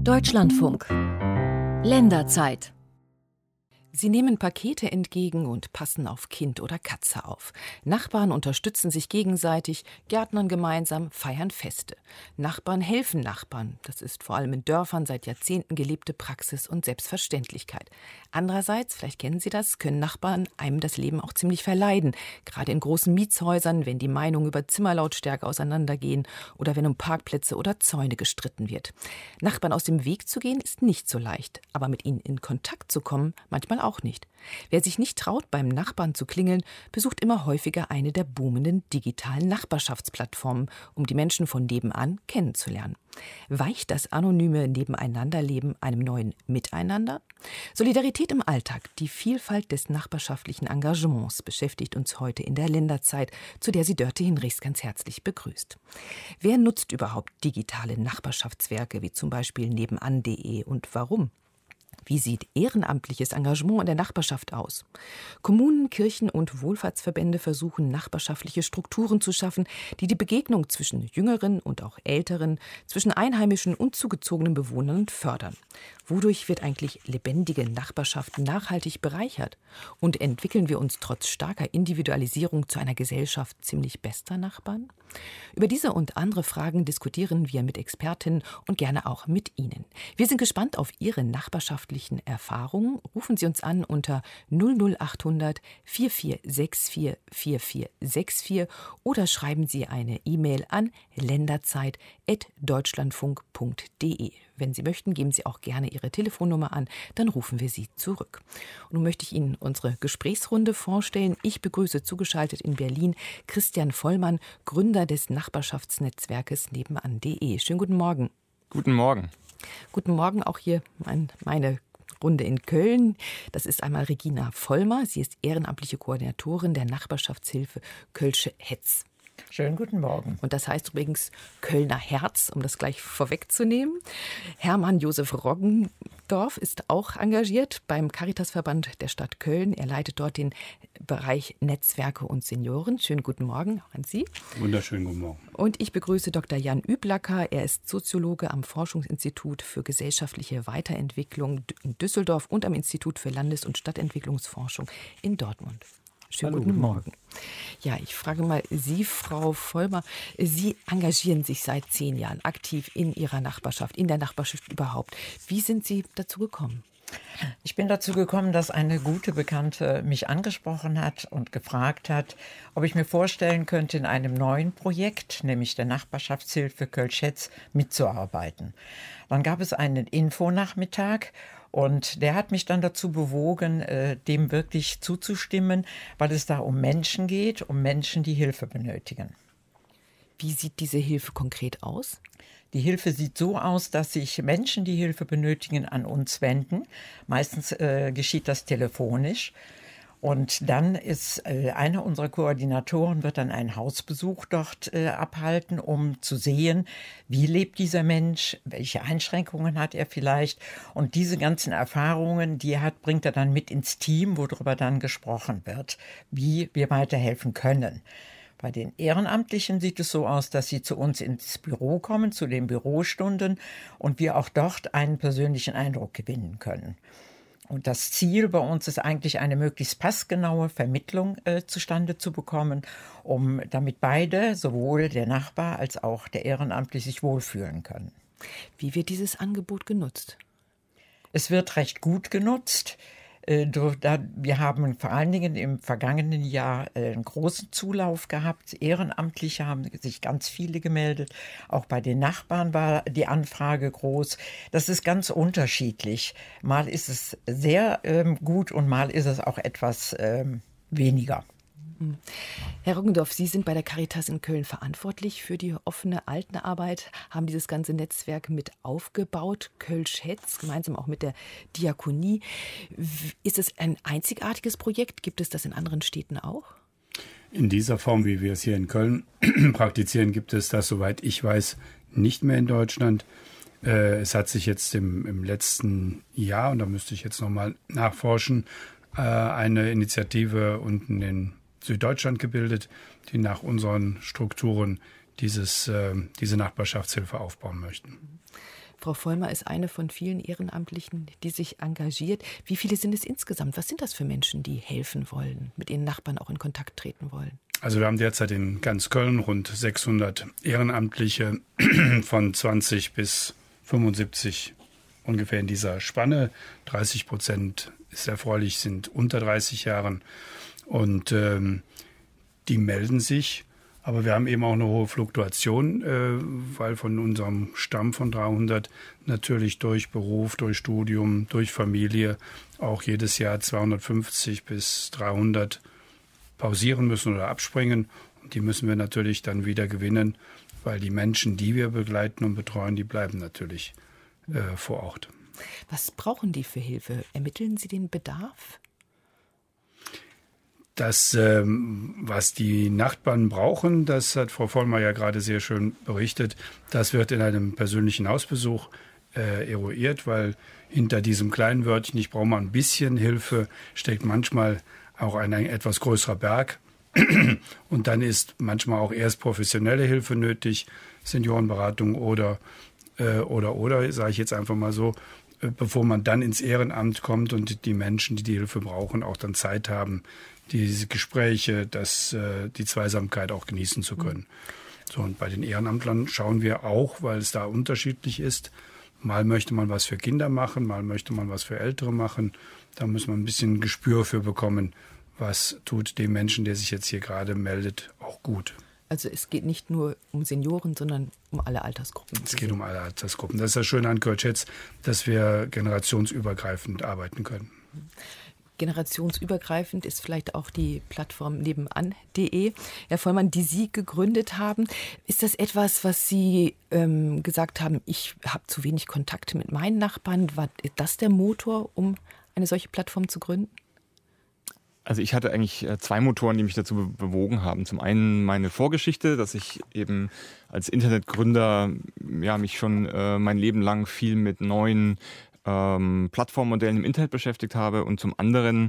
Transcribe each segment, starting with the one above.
Deutschlandfunk. Länderzeit. Sie nehmen Pakete entgegen und passen auf Kind oder Katze auf. Nachbarn unterstützen sich gegenseitig, gärtnern gemeinsam, feiern Feste. Nachbarn helfen Nachbarn. Das ist vor allem in Dörfern seit Jahrzehnten gelebte Praxis und Selbstverständlichkeit. Andererseits, vielleicht kennen Sie das, können Nachbarn einem das Leben auch ziemlich verleiden. Gerade in großen Mietshäusern, wenn die Meinungen über Zimmerlautstärke auseinandergehen oder wenn um Parkplätze oder Zäune gestritten wird. Nachbarn aus dem Weg zu gehen, ist nicht so leicht. Aber mit ihnen in Kontakt zu kommen, manchmal auch nicht. Wer sich nicht traut, beim Nachbarn zu klingeln, besucht immer häufiger eine der boomenden digitalen Nachbarschaftsplattformen, um die Menschen von nebenan kennenzulernen. Weicht das anonyme Nebeneinanderleben einem neuen Miteinander? Solidarität im Alltag, die Vielfalt des nachbarschaftlichen Engagements beschäftigt uns heute in der Länderzeit, zu der sie Dörte Hinrichs ganz herzlich begrüßt. Wer nutzt überhaupt digitale Nachbarschaftswerke wie zum Beispiel nebenan.de und warum? Wie sieht ehrenamtliches Engagement in der Nachbarschaft aus? Kommunen, Kirchen und Wohlfahrtsverbände versuchen, nachbarschaftliche Strukturen zu schaffen, die die Begegnung zwischen jüngeren und auch älteren, zwischen einheimischen und zugezogenen Bewohnern fördern. Wodurch wird eigentlich lebendige Nachbarschaft nachhaltig bereichert? Und entwickeln wir uns trotz starker Individualisierung zu einer Gesellschaft ziemlich bester Nachbarn? Über diese und andere Fragen diskutieren wir mit Expertinnen und gerne auch mit Ihnen. Wir sind gespannt auf Ihre nachbarschaftlichen Erfahrungen. Rufen Sie uns an unter 00800 4464 4464 oder schreiben Sie eine E-Mail an länderzeit@deutschlandfunk.de. Wenn Sie möchten, geben Sie auch gerne Ihre Telefonnummer an, dann rufen wir Sie zurück. Und nun möchte ich Ihnen unsere Gesprächsrunde vorstellen. Ich begrüße zugeschaltet in Berlin Christian Vollmann, Gründer des Nachbarschaftsnetzwerkes nebenan.de. Schönen guten Morgen. Guten Morgen. Guten Morgen auch hier meine Runde in Köln. Das ist einmal Regina Vollmer. Sie ist ehrenamtliche Koordinatorin der Nachbarschaftshilfe Kölsche Hetz. Schönen guten Morgen. Und das heißt übrigens Kölner Herz, um das gleich vorwegzunehmen. Hermann Josef Roggendorf ist auch engagiert beim Caritasverband der Stadt Köln. Er leitet dort den Bereich Netzwerke und Senioren. Schönen guten Morgen auch an Sie. Wunderschönen guten Morgen. Und ich begrüße Dr. Jan Üblacker. Er ist Soziologe am Forschungsinstitut für gesellschaftliche Weiterentwicklung in Düsseldorf und am Institut für Landes- und Stadtentwicklungsforschung in Dortmund. Schönen guten Morgen. Ja, ich frage mal Sie, Frau Vollmer. Sie engagieren sich seit 10 Jahren aktiv in Ihrer Nachbarschaft, in der Nachbarschaft überhaupt. Wie sind Sie dazu gekommen? Ich bin dazu gekommen, dass eine gute Bekannte mich angesprochen hat und gefragt hat, ob ich mir vorstellen könnte, in einem neuen Projekt, nämlich der Nachbarschaftshilfe Kölsche Hetz, mitzuarbeiten. Dann gab es einen Infonachmittag. Und der hat mich dann dazu bewogen, dem wirklich zuzustimmen, weil es da um Menschen geht, um Menschen, die Hilfe benötigen. Wie sieht diese Hilfe konkret aus? Die Hilfe sieht so aus, dass sich Menschen, die Hilfe benötigen, an uns wenden. Meistens geschieht das telefonisch. Und dann ist einer unserer Koordinatoren, wird dann einen Hausbesuch dort abhalten, um zu sehen, wie lebt dieser Mensch, welche Einschränkungen hat er vielleicht. Und diese ganzen Erfahrungen, die er hat, bringt er dann mit ins Team, worüber dann gesprochen wird, wie wir weiterhelfen können. Bei den Ehrenamtlichen sieht es so aus, dass sie zu uns ins Büro kommen, zu den Bürostunden, und wir auch dort einen persönlichen Eindruck gewinnen können. Und das Ziel bei uns ist eigentlich, eine möglichst passgenaue Vermittlung zustande zu bekommen, damit beide, sowohl der Nachbar als auch der Ehrenamtliche, sich wohlfühlen können. Wie wird dieses Angebot genutzt? Es wird recht gut genutzt. Wir haben vor allen Dingen im vergangenen Jahr einen großen Zulauf gehabt. Ehrenamtliche haben sich ganz viele gemeldet. Auch bei den Nachbarn war die Anfrage groß. Das ist ganz unterschiedlich. Mal ist es sehr gut und mal ist es auch etwas weniger. Herr Roggendorf, Sie sind bei der Caritas in Köln verantwortlich für die offene Altenarbeit, haben dieses ganze Netzwerk mit aufgebaut, Kölsche Hetz, gemeinsam auch mit der Diakonie. Ist es ein einzigartiges Projekt? Gibt es das in anderen Städten auch? In dieser Form, wie wir es hier in Köln praktizieren, gibt es das, soweit ich weiß, nicht mehr in Deutschland. Es hat sich jetzt im letzten Jahr, und da müsste ich jetzt nochmal nachforschen, eine Initiative unten in Süddeutschland gebildet, die nach unseren Strukturen diese Nachbarschaftshilfe aufbauen möchten. Frau Vollmer ist eine von vielen Ehrenamtlichen, die sich engagiert. Wie viele sind es insgesamt? Was sind das für Menschen, die helfen wollen, mit ihren Nachbarn auch in Kontakt treten wollen? Also wir haben derzeit in ganz Köln rund 600 Ehrenamtliche von 20 bis 75 ungefähr in dieser Spanne. 30% ist erfreulich, sind unter 30 Jahren und die melden sich. Aber wir haben eben auch eine hohe Fluktuation, weil von unserem Stamm von 300 natürlich durch Beruf, durch Studium, durch Familie auch jedes Jahr 250 bis 300 pausieren müssen oder abspringen. Und die müssen wir natürlich dann wieder gewinnen, weil die Menschen, die wir begleiten und betreuen, die bleiben natürlich vor Ort. Was brauchen die für Hilfe? Ermitteln Sie den Bedarf? Das, was die Nachbarn brauchen, das hat Frau Vollmer ja gerade sehr schön berichtet, das wird in einem persönlichen Hausbesuch eruiert, weil hinter diesem kleinen Wörtchen, ich brauche mal ein bisschen Hilfe, steckt manchmal auch ein etwas größerer Berg. Und dann ist manchmal auch erst professionelle Hilfe nötig, Seniorenberatung oder, sage ich jetzt einfach mal so, bevor man dann ins Ehrenamt kommt und die Menschen, die die Hilfe brauchen, auch dann Zeit haben, diese Gespräche, die Zweisamkeit auch genießen zu können. So, und bei den Ehrenamtlern schauen wir auch, weil es da unterschiedlich ist. Mal möchte man was für Kinder machen, mal möchte man was für Ältere machen. Da muss man ein bisschen Gespür für bekommen, was tut dem Menschen, der sich jetzt hier gerade meldet, auch gut. Also es geht nicht nur um Senioren, sondern um alle Altersgruppen. Es geht um alle Altersgruppen. Das ist das Schöne an Köln-Schätz, dass wir generationsübergreifend arbeiten können. Generationsübergreifend ist vielleicht auch die Plattform nebenan.de, Herr Vollmann, die Sie gegründet haben. Ist das etwas, was Sie gesagt haben, ich habe zu wenig Kontakte mit meinen Nachbarn? War das der Motor, um eine solche Plattform zu gründen? Also ich hatte eigentlich zwei Motoren, die mich dazu bewogen haben. Zum einen meine Vorgeschichte, dass ich eben als Internetgründer mich schon mein Leben lang viel mit neuen Plattformmodellen im Internet beschäftigt habe und zum anderen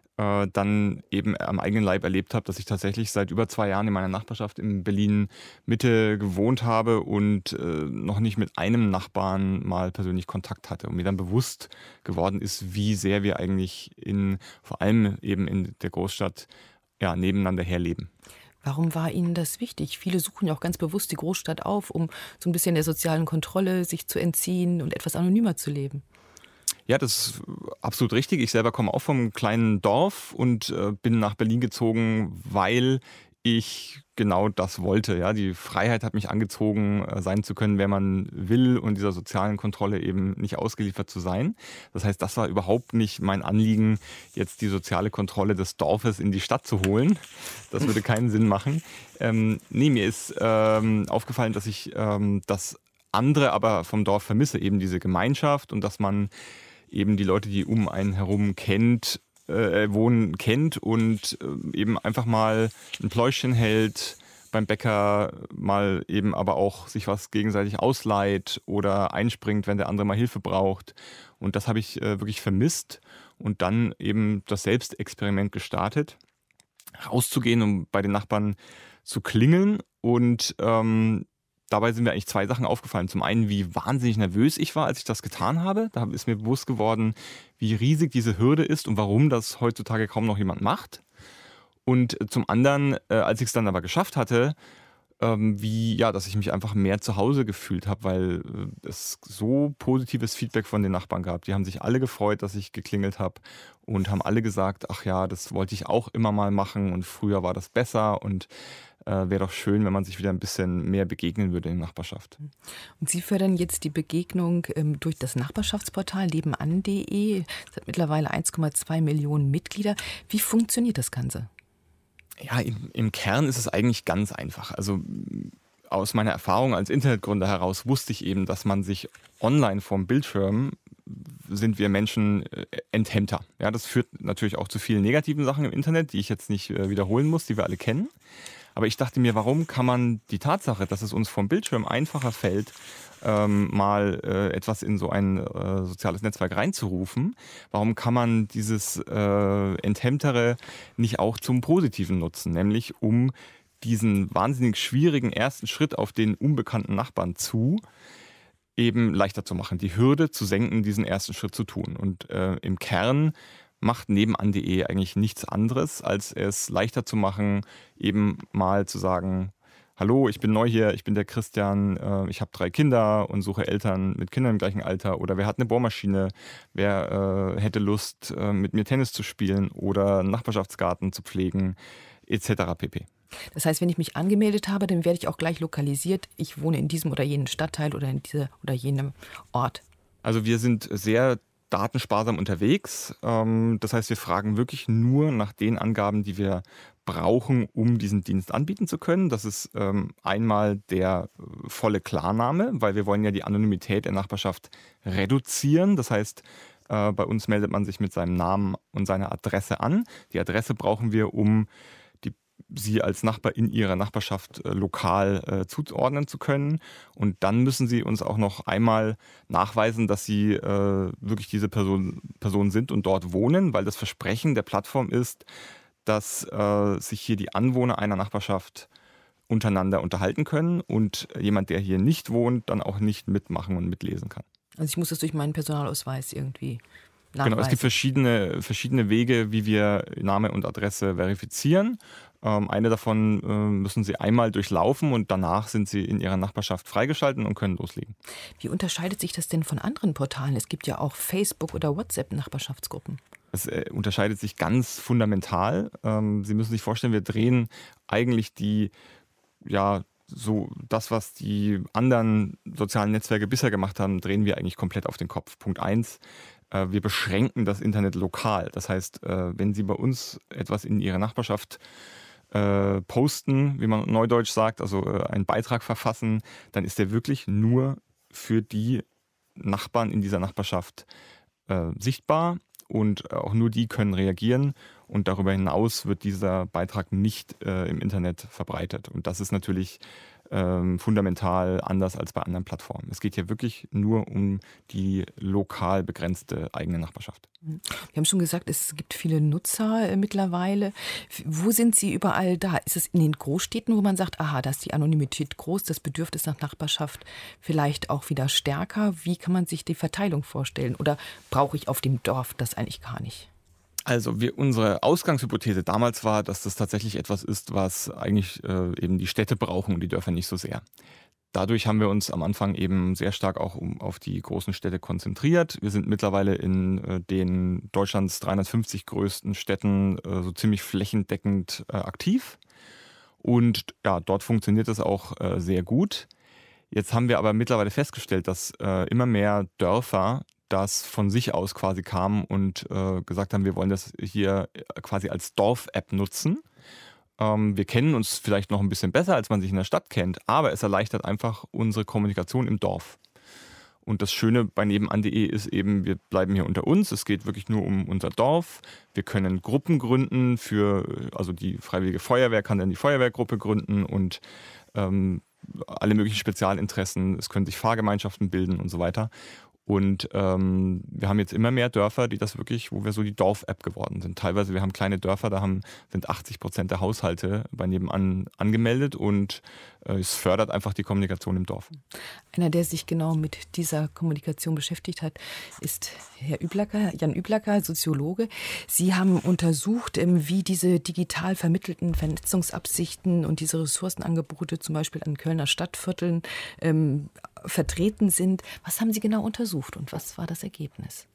dann eben am eigenen Leib erlebt habe, dass ich tatsächlich seit über 2 Jahren in meiner Nachbarschaft in Berlin Mitte gewohnt habe und noch nicht mit einem Nachbarn mal persönlich Kontakt hatte und mir dann bewusst geworden ist, wie sehr wir eigentlich vor allem eben in der Großstadt nebeneinander herleben. Warum war Ihnen das wichtig? Viele suchen ja auch ganz bewusst die Großstadt auf, um so ein bisschen der sozialen Kontrolle sich zu entziehen und etwas anonymer zu leben. Ja, das ist absolut richtig. Ich selber komme auch vom kleinen Dorf und bin nach Berlin gezogen, weil ich genau das wollte. Ja, die Freiheit hat mich angezogen, sein zu können, wer man will und dieser sozialen Kontrolle eben nicht ausgeliefert zu sein. Das heißt, das war überhaupt nicht mein Anliegen, jetzt die soziale Kontrolle des Dorfes in die Stadt zu holen. Das würde keinen Sinn machen. Mir ist aufgefallen, dass ich das andere aber vom Dorf vermisse, eben diese Gemeinschaft und dass man eben die Leute, die um einen herum wohnen, kennt und eben einfach mal ein Pläuschchen hält, beim Bäcker mal eben aber auch sich was gegenseitig ausleiht oder einspringt, wenn der andere mal Hilfe braucht. Und das habe ich wirklich vermisst und dann eben das Selbstexperiment gestartet, rauszugehen, um bei den Nachbarn zu klingeln und dabei sind mir eigentlich 2 Sachen aufgefallen. Zum einen, wie wahnsinnig nervös ich war, als ich das getan habe. Da ist mir bewusst geworden, wie riesig diese Hürde ist und warum das heutzutage kaum noch jemand macht. Und zum anderen, als ich es dann aber geschafft hatte, dass ich mich einfach mehr zu Hause gefühlt habe, weil es so positives Feedback von den Nachbarn gab. Die haben sich alle gefreut, dass ich geklingelt habe und haben alle gesagt, ach ja, das wollte ich auch immer mal machen und früher war das besser und wäre doch schön, wenn man sich wieder ein bisschen mehr begegnen würde in der Nachbarschaft. Und Sie fördern jetzt die Begegnung durch das Nachbarschaftsportal nebenan.de. Es hat mittlerweile 1,2 Millionen Mitglieder. Wie funktioniert das Ganze? Ja, im Kern ist es eigentlich ganz einfach. Also aus meiner Erfahrung als Internetgründer heraus wusste ich eben, dass man sich online vorm Bildschirm sind wir Menschen enthemmter. Ja, das führt natürlich auch zu vielen negativen Sachen im Internet, die ich jetzt nicht wiederholen muss, die wir alle kennen. Aber ich dachte mir, warum kann man die Tatsache, dass es uns vom Bildschirm einfacher fällt, mal etwas in so ein soziales Netzwerk reinzurufen, warum kann man dieses Enthemmtere nicht auch zum Positiven nutzen, nämlich um diesen wahnsinnig schwierigen ersten Schritt auf den unbekannten Nachbarn zu eben leichter zu machen, die Hürde zu senken, diesen ersten Schritt zu tun. Und im Kern macht nebenan.de eigentlich nichts anderes, als es leichter zu machen, eben mal zu sagen, hallo, ich bin neu hier, ich bin der Christian, ich habe 3 Kinder und suche Eltern mit Kindern im gleichen Alter, oder wer hat eine Bohrmaschine, wer hätte Lust, mit mir Tennis zu spielen oder einen Nachbarschaftsgarten zu pflegen, etc. pp. Das heißt, wenn ich mich angemeldet habe, dann werde ich auch gleich lokalisiert. Ich wohne in diesem oder jenem Stadtteil oder in dieser oder jenem Ort. Also wir sind sehr datensparsam unterwegs. Das heißt, wir fragen wirklich nur nach den Angaben, die wir brauchen, um diesen Dienst anbieten zu können. Das ist einmal der volle Klarname, weil wir wollen ja die Anonymität der Nachbarschaft reduzieren. Das heißt, bei uns meldet man sich mit seinem Namen und seiner Adresse an. Die Adresse brauchen wir, um Sie als Nachbar in Ihrer Nachbarschaft lokal zuordnen zu können. Und dann müssen Sie uns auch noch einmal nachweisen, dass Sie wirklich diese Person sind und dort wohnen, weil das Versprechen der Plattform ist, dass sich hier die Anwohner einer Nachbarschaft untereinander unterhalten können und jemand, der hier nicht wohnt, dann auch nicht mitmachen und mitlesen kann. Also ich muss das durch meinen Personalausweis irgendwie nachweisen. Genau, es gibt verschiedene Wege, wie wir Name und Adresse verifizieren. Eine davon müssen Sie einmal durchlaufen und danach sind Sie in Ihrer Nachbarschaft freigeschalten und können loslegen. Wie unterscheidet sich das denn von anderen Portalen? Es gibt ja auch Facebook- oder WhatsApp-Nachbarschaftsgruppen. Es unterscheidet sich ganz fundamental. Sie müssen sich vorstellen, wir drehen eigentlich das, was die anderen sozialen Netzwerke bisher gemacht haben, drehen wir eigentlich komplett auf den Kopf. Punkt 1. Wir beschränken das Internet lokal. Das heißt, wenn Sie bei uns etwas in Ihrer Nachbarschaft posten, wie man neudeutsch sagt, also einen Beitrag verfassen, dann ist der wirklich nur für die Nachbarn in dieser Nachbarschaft sichtbar und auch nur die können reagieren und darüber hinaus wird dieser Beitrag nicht im Internet verbreitet. Und das ist natürlich fundamental anders als bei anderen Plattformen. Es geht hier wirklich nur um die lokal begrenzte eigene Nachbarschaft. Wir haben schon gesagt, es gibt viele Nutzer mittlerweile. Wo sind sie überall da? Ist es in den Großstädten, wo man sagt, aha, da ist die Anonymität groß, das Bedürfnis nach Nachbarschaft vielleicht auch wieder stärker? Wie kann man sich die Verteilung vorstellen? Oder brauche ich auf dem Dorf das eigentlich gar nicht? Also unsere Ausgangshypothese damals war, dass das tatsächlich etwas ist, was eigentlich eben die Städte brauchen und die Dörfer nicht so sehr. Dadurch haben wir uns am Anfang eben sehr stark auch auf die großen Städte konzentriert. Wir sind mittlerweile in den Deutschlands 350 größten Städten so ziemlich flächendeckend aktiv. Und ja, dort funktioniert das auch sehr gut. Jetzt haben wir aber mittlerweile festgestellt, dass immer mehr Dörfer das von sich aus quasi kamen und gesagt haben, wir wollen das hier quasi als Dorf-App nutzen. Wir kennen uns vielleicht noch ein bisschen besser, als man sich in der Stadt kennt, aber es erleichtert einfach unsere Kommunikation im Dorf. Und das Schöne bei nebenan.de ist eben, wir bleiben hier unter uns, es geht wirklich nur um unser Dorf. Wir können Gruppen gründen, also die Freiwillige Feuerwehr kann dann die Feuerwehrgruppe gründen und alle möglichen Spezialinteressen, es können sich Fahrgemeinschaften bilden und so weiter. Und wir haben jetzt immer mehr Dörfer, die das wirklich, wo wir so die Dorf-App geworden sind. Teilweise, wir haben kleine Dörfer, da sind 80% der Haushalte bei nebenan angemeldet und es fördert einfach die Kommunikation im Dorf. Einer, der sich genau mit dieser Kommunikation beschäftigt hat, ist Jan Üblacker, Soziologe. Sie haben untersucht, wie diese digital vermittelten Vernetzungsabsichten und diese Ressourcenangebote zum Beispiel an Kölner Stadtvierteln vertreten sind. Was haben Sie genau untersucht und was war das Ergebnis?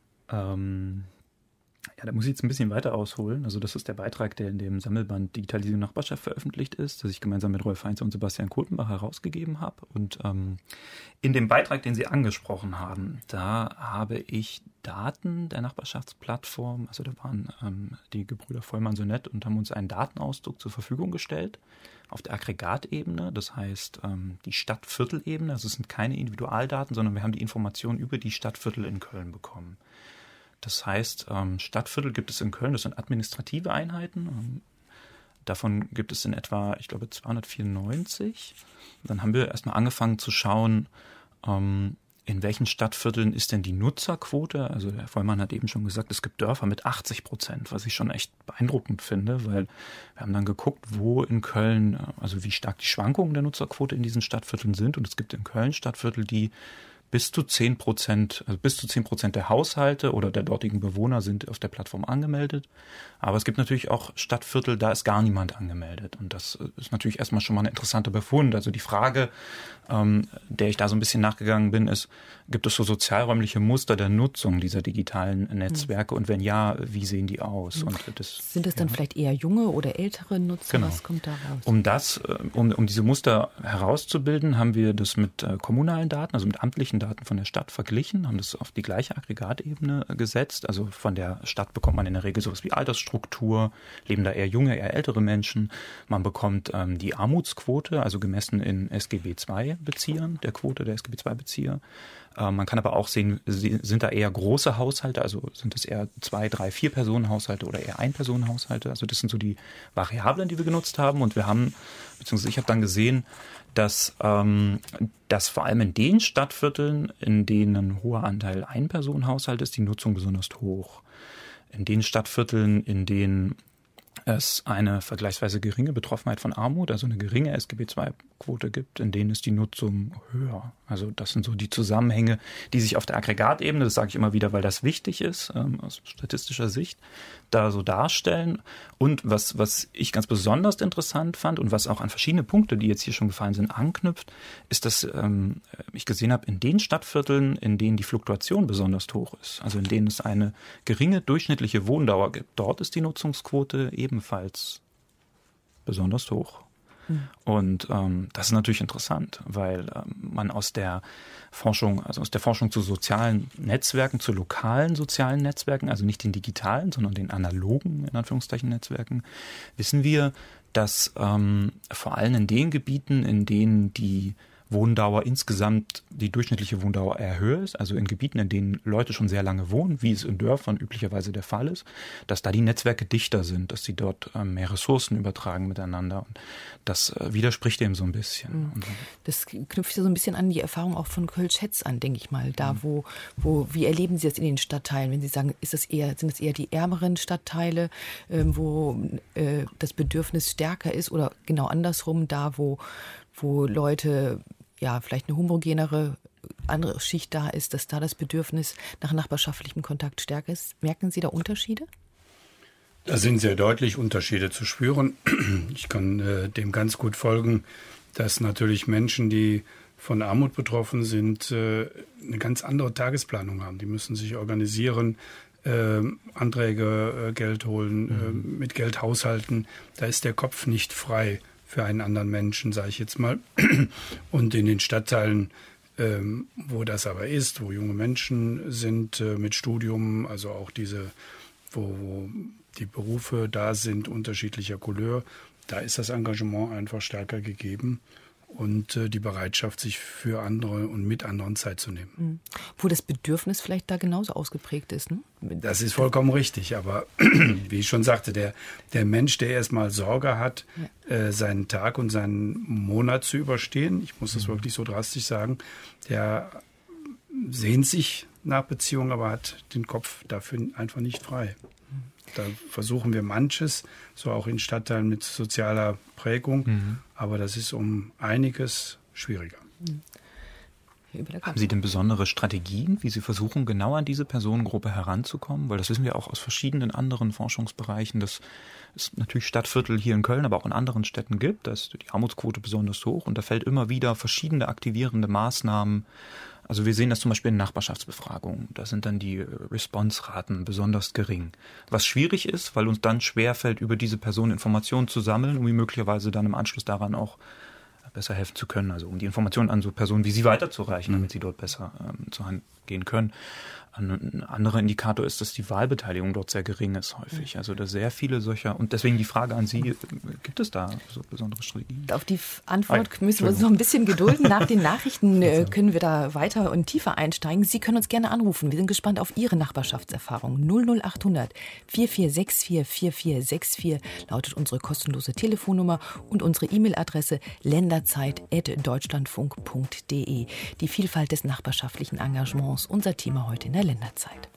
Da muss ich jetzt ein bisschen weiter ausholen. Also das ist der Beitrag, der in dem Sammelband Digitalisierung Nachbarschaft veröffentlicht ist, das ich gemeinsam mit Rolf Heinze und Sebastian Kotenbach herausgegeben habe. Und in dem Beitrag, den Sie angesprochen haben, da habe ich Daten der Nachbarschaftsplattform, also da waren die Gebrüder Vollmann so nett und haben uns einen Datenausdruck zur Verfügung gestellt auf der Aggregatebene, das heißt die Stadtviertelebene. Also es sind keine Individualdaten, sondern wir haben die Informationen über die Stadtviertel in Köln bekommen. Das heißt, Stadtviertel gibt es in Köln, das sind administrative Einheiten. Davon gibt es in etwa, ich glaube, 294. Dann haben wir erstmal angefangen zu schauen, in welchen Stadtvierteln ist denn die Nutzerquote? Also Herr Vollmann hat eben schon gesagt, es gibt Dörfer mit 80%, was ich schon echt beeindruckend finde, weil wir haben dann geguckt, wo in Köln, also wie stark die Schwankungen der Nutzerquote in diesen Stadtvierteln sind. Und es gibt in Köln Stadtviertel, die bis zu 10%, also bis zu 10% der Haushalte oder der dortigen Bewohner sind auf der Plattform angemeldet. Aber es gibt natürlich auch Stadtviertel, da ist gar niemand angemeldet. Und das ist natürlich erstmal schon mal ein interessanter Befund. Also die Frage, der ich da so ein bisschen nachgegangen bin, ist, gibt es so sozialräumliche Muster der Nutzung dieser digitalen Netzwerke? Und wenn ja, wie sehen die aus? Und sind das dann vielleicht eher junge oder ältere Nutzer? Genau. Was kommt da raus? Um diese Muster herauszubilden, haben wir das mit kommunalen Daten, also mit amtlichen Daten von der Stadt verglichen, haben das auf die gleiche Aggregatebene gesetzt. Also von der Stadt bekommt man in der Regel sowas wie Altersstruktur, leben da eher junge, eher ältere Menschen. Man bekommt die Armutsquote, also gemessen in SGB-II-Beziehern, der Quote der SGB-II-Bezieher. Man kann aber auch sehen, sind da eher große Haushalte, also sind es eher 2, 3, 4 Personenhaushalte oder eher Ein-Personen-Haushalte. Also das sind so die Variablen, die wir genutzt haben. Und wir haben, beziehungsweise ich habe dann gesehen, dass vor allem in den Stadtvierteln, in denen ein hoher Anteil Ein-Personen-Haushalt ist, die Nutzung besonders hoch. In den Stadtvierteln, in denen es eine vergleichsweise geringe Betroffenheit von Armut, also eine geringe SGB-II-Quote gibt, in denen ist die Nutzung höher. Also das sind so die Zusammenhänge, die sich auf der Aggregatebene, das sage ich immer wieder, weil das wichtig ist, aus statistischer Sicht, da so darstellen. Und was ich ganz besonders interessant fand und was auch an verschiedene Punkte, die jetzt hier schon gefallen sind, anknüpft, ist, dass ich gesehen habe, in den Stadtvierteln, in denen die Fluktuation besonders hoch ist, also in denen es eine geringe durchschnittliche Wohndauer gibt, dort ist die Nutzungsquote ebenfalls besonders hoch. Und das ist natürlich interessant, weil man aus der Forschung zu sozialen Netzwerken, zu lokalen sozialen Netzwerken, also nicht den digitalen, sondern den analogen, in Anführungszeichen, Netzwerken, wissen wir, dass vor allem in den Gebieten, in denen die Wohndauer insgesamt, die durchschnittliche Wohndauer eher höher ist, also in Gebieten, in denen Leute schon sehr lange wohnen, wie es in Dörfern üblicherweise der Fall ist, dass da die Netzwerke dichter sind, dass sie dort mehr Ressourcen übertragen miteinander. Und das widerspricht dem so ein bisschen. Das knüpft ja so ein bisschen an die Erfahrung auch von Köln-Schätz an, denke ich mal. Da, wie erleben Sie das in den Stadtteilen? Wenn Sie sagen, sind es eher die ärmeren Stadtteile, wo das Bedürfnis stärker ist, oder genau andersrum, da, wo Leute, ja, vielleicht eine homogenere andere Schicht da ist, dass da das Bedürfnis nach nachbarschaftlichem Kontakt stärker ist? Merken Sie da Unterschiede? Da sind sehr deutlich Unterschiede zu spüren. Ich kann dem ganz gut folgen, dass natürlich Menschen, die von Armut betroffen sind, eine ganz andere Tagesplanung haben. Die müssen sich organisieren, Anträge, Geld holen, mit Geld haushalten. Da ist der Kopf nicht frei für einen anderen Menschen, sage ich jetzt mal. Und in den Stadtteilen, wo das aber ist, wo junge Menschen sind mit Studium, also auch wo die Berufe da sind, unterschiedlicher Couleur, da ist das Engagement einfach stärker gegeben und die Bereitschaft, sich für andere und mit anderen Zeit zu nehmen. Wo das Bedürfnis vielleicht da genauso ausgeprägt ist, ne? Das ist vollkommen richtig, aber wie ich schon sagte, der Mensch, der erstmal Sorge hat, seinen Tag und seinen Monat zu überstehen, ich muss das wirklich so drastisch sagen, der sehnt sich nach Beziehungen, aber hat den Kopf dafür einfach nicht frei. Da versuchen wir manches, so auch in Stadtteilen mit sozialer Prägung, aber das ist um einiges schwieriger. Haben Sie denn besondere Strategien, wie Sie versuchen, genau an diese Personengruppe heranzukommen? Weil das wissen wir auch aus verschiedenen anderen Forschungsbereichen, dass es natürlich Stadtviertel hier in Köln, aber auch in anderen Städten gibt. Da ist die Armutsquote besonders hoch und da fällt immer wieder verschiedene aktivierende Maßnahmen. Also wir sehen das zum Beispiel in Nachbarschaftsbefragungen. Da sind dann die Response-Raten besonders gering. Was schwierig ist, weil uns dann schwerfällt, über diese Person Informationen zu sammeln, um möglicherweise dann im Anschluss daran auch besser helfen zu können. Also um die Informationen an so Personen wie Sie weiterzureichen, damit sie dort besser zur Hand gehen können. Ein anderer Indikator ist, dass die Wahlbeteiligung dort sehr gering ist häufig. Also da sehr viele solcher, und deswegen die Frage an Sie, gibt es da so besondere Strategien? Auf die Antwort müssen wir uns noch ein bisschen gedulden. Nach den Nachrichten können wir da weiter und tiefer einsteigen. Sie können uns gerne anrufen. Wir sind gespannt auf Ihre Nachbarschaftserfahrung. 00800 4464 4464 lautet unsere kostenlose Telefonnummer und unsere E-Mail-Adresse länderzeit länderzeit@deutschlandfunk.de. Die Vielfalt des nachbarschaftlichen Engagements, unser Thema heute in der Länderzeit.